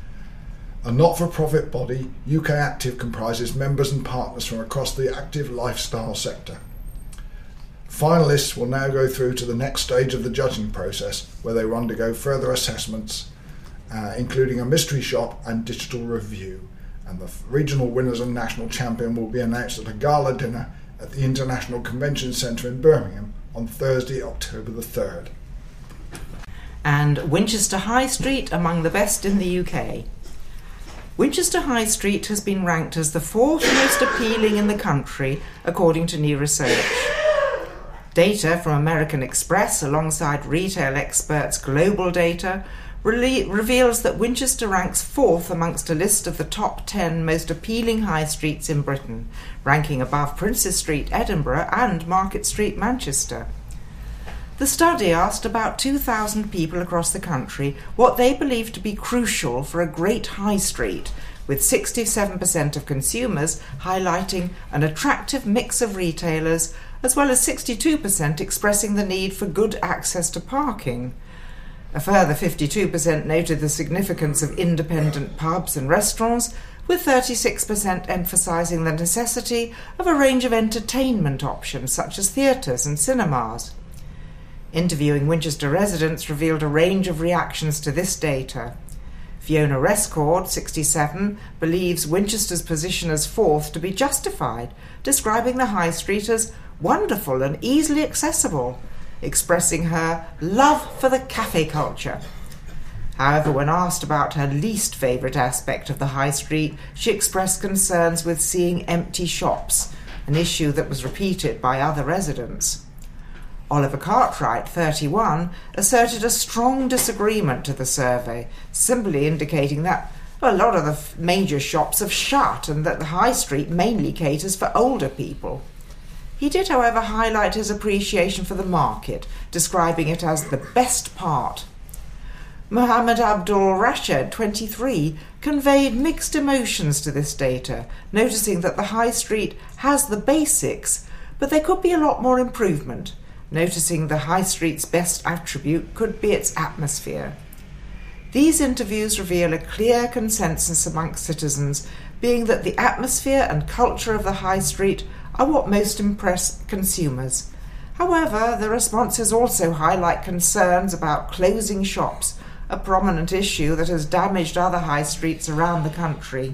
Speaker 2: A not-for-profit body, UK Active comprises members and partners from across the active lifestyle sector. Finalists will now go through to the next stage of the judging process, where they will undergo further assessments, including a mystery shop and digital review, and the regional winners and national champion will be announced at a gala dinner at the International Convention Centre in Birmingham on Thursday, October the 3rd.
Speaker 3: And Winchester High Street among the best in the UK. Winchester High Street has been ranked as the 4th most appealing in the country, according to new research. Data from American Express, alongside retail experts' global data, reveals that Winchester ranks 4th amongst a list of the top 10 most appealing high streets in Britain, ranking above Princes Street, Edinburgh, and Market Street, Manchester. The study asked about 2,000 people across the country what they believe to be crucial for a great high street, with 67% of consumers highlighting an attractive mix of retailers, as well as 62% expressing the need for good access to parking. A further 52% noted the significance of independent pubs and restaurants, with 36% emphasising the necessity of a range of entertainment options such as theatres and cinemas. Interviewing Winchester residents revealed a range of reactions to this data. Fiona Rescord, 67, believes Winchester's position as 4th to be justified, describing the high street as wonderful and easily accessible, expressing her love for the cafe culture. However, when asked about her least favourite aspect of the high street, she expressed concerns with seeing empty shops, an issue that was repeated by other residents. Oliver Cartwright, 31, asserted a strong disagreement to the survey, simply indicating that a lot of the major shops have shut and that the high street mainly caters for older people. He did, however, highlight his appreciation for the market, describing it as the best part. Mohammed Abdul Rashid, 23, conveyed mixed emotions to this data, noticing that the high street has the basics, but there could be a lot more improvement, noticing the high street's best attribute could be its atmosphere. These interviews reveal a clear consensus amongst citizens, being that the atmosphere and culture of the high street are what most impress consumers. However, the responses also highlight concerns about closing shops, a prominent issue that has damaged other high streets around the country.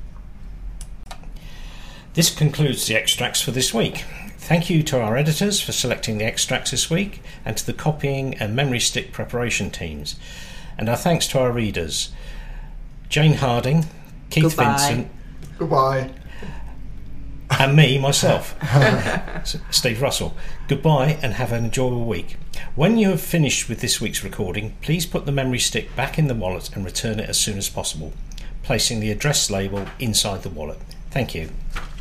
Speaker 1: This concludes the extracts for this week. Thank you to our editors for selecting the extracts this week, and to the copying and memory stick preparation teams. And our thanks to our readers, Jane Harding, Keith
Speaker 3: Goodbye.
Speaker 1: Vincent,
Speaker 2: Goodbye.
Speaker 1: and me, myself, Steve Russell. Goodbye and have an enjoyable week. When you have finished with this week's recording, please put the memory stick back in the wallet and return it as soon as possible, placing the address label inside the wallet. Thank you.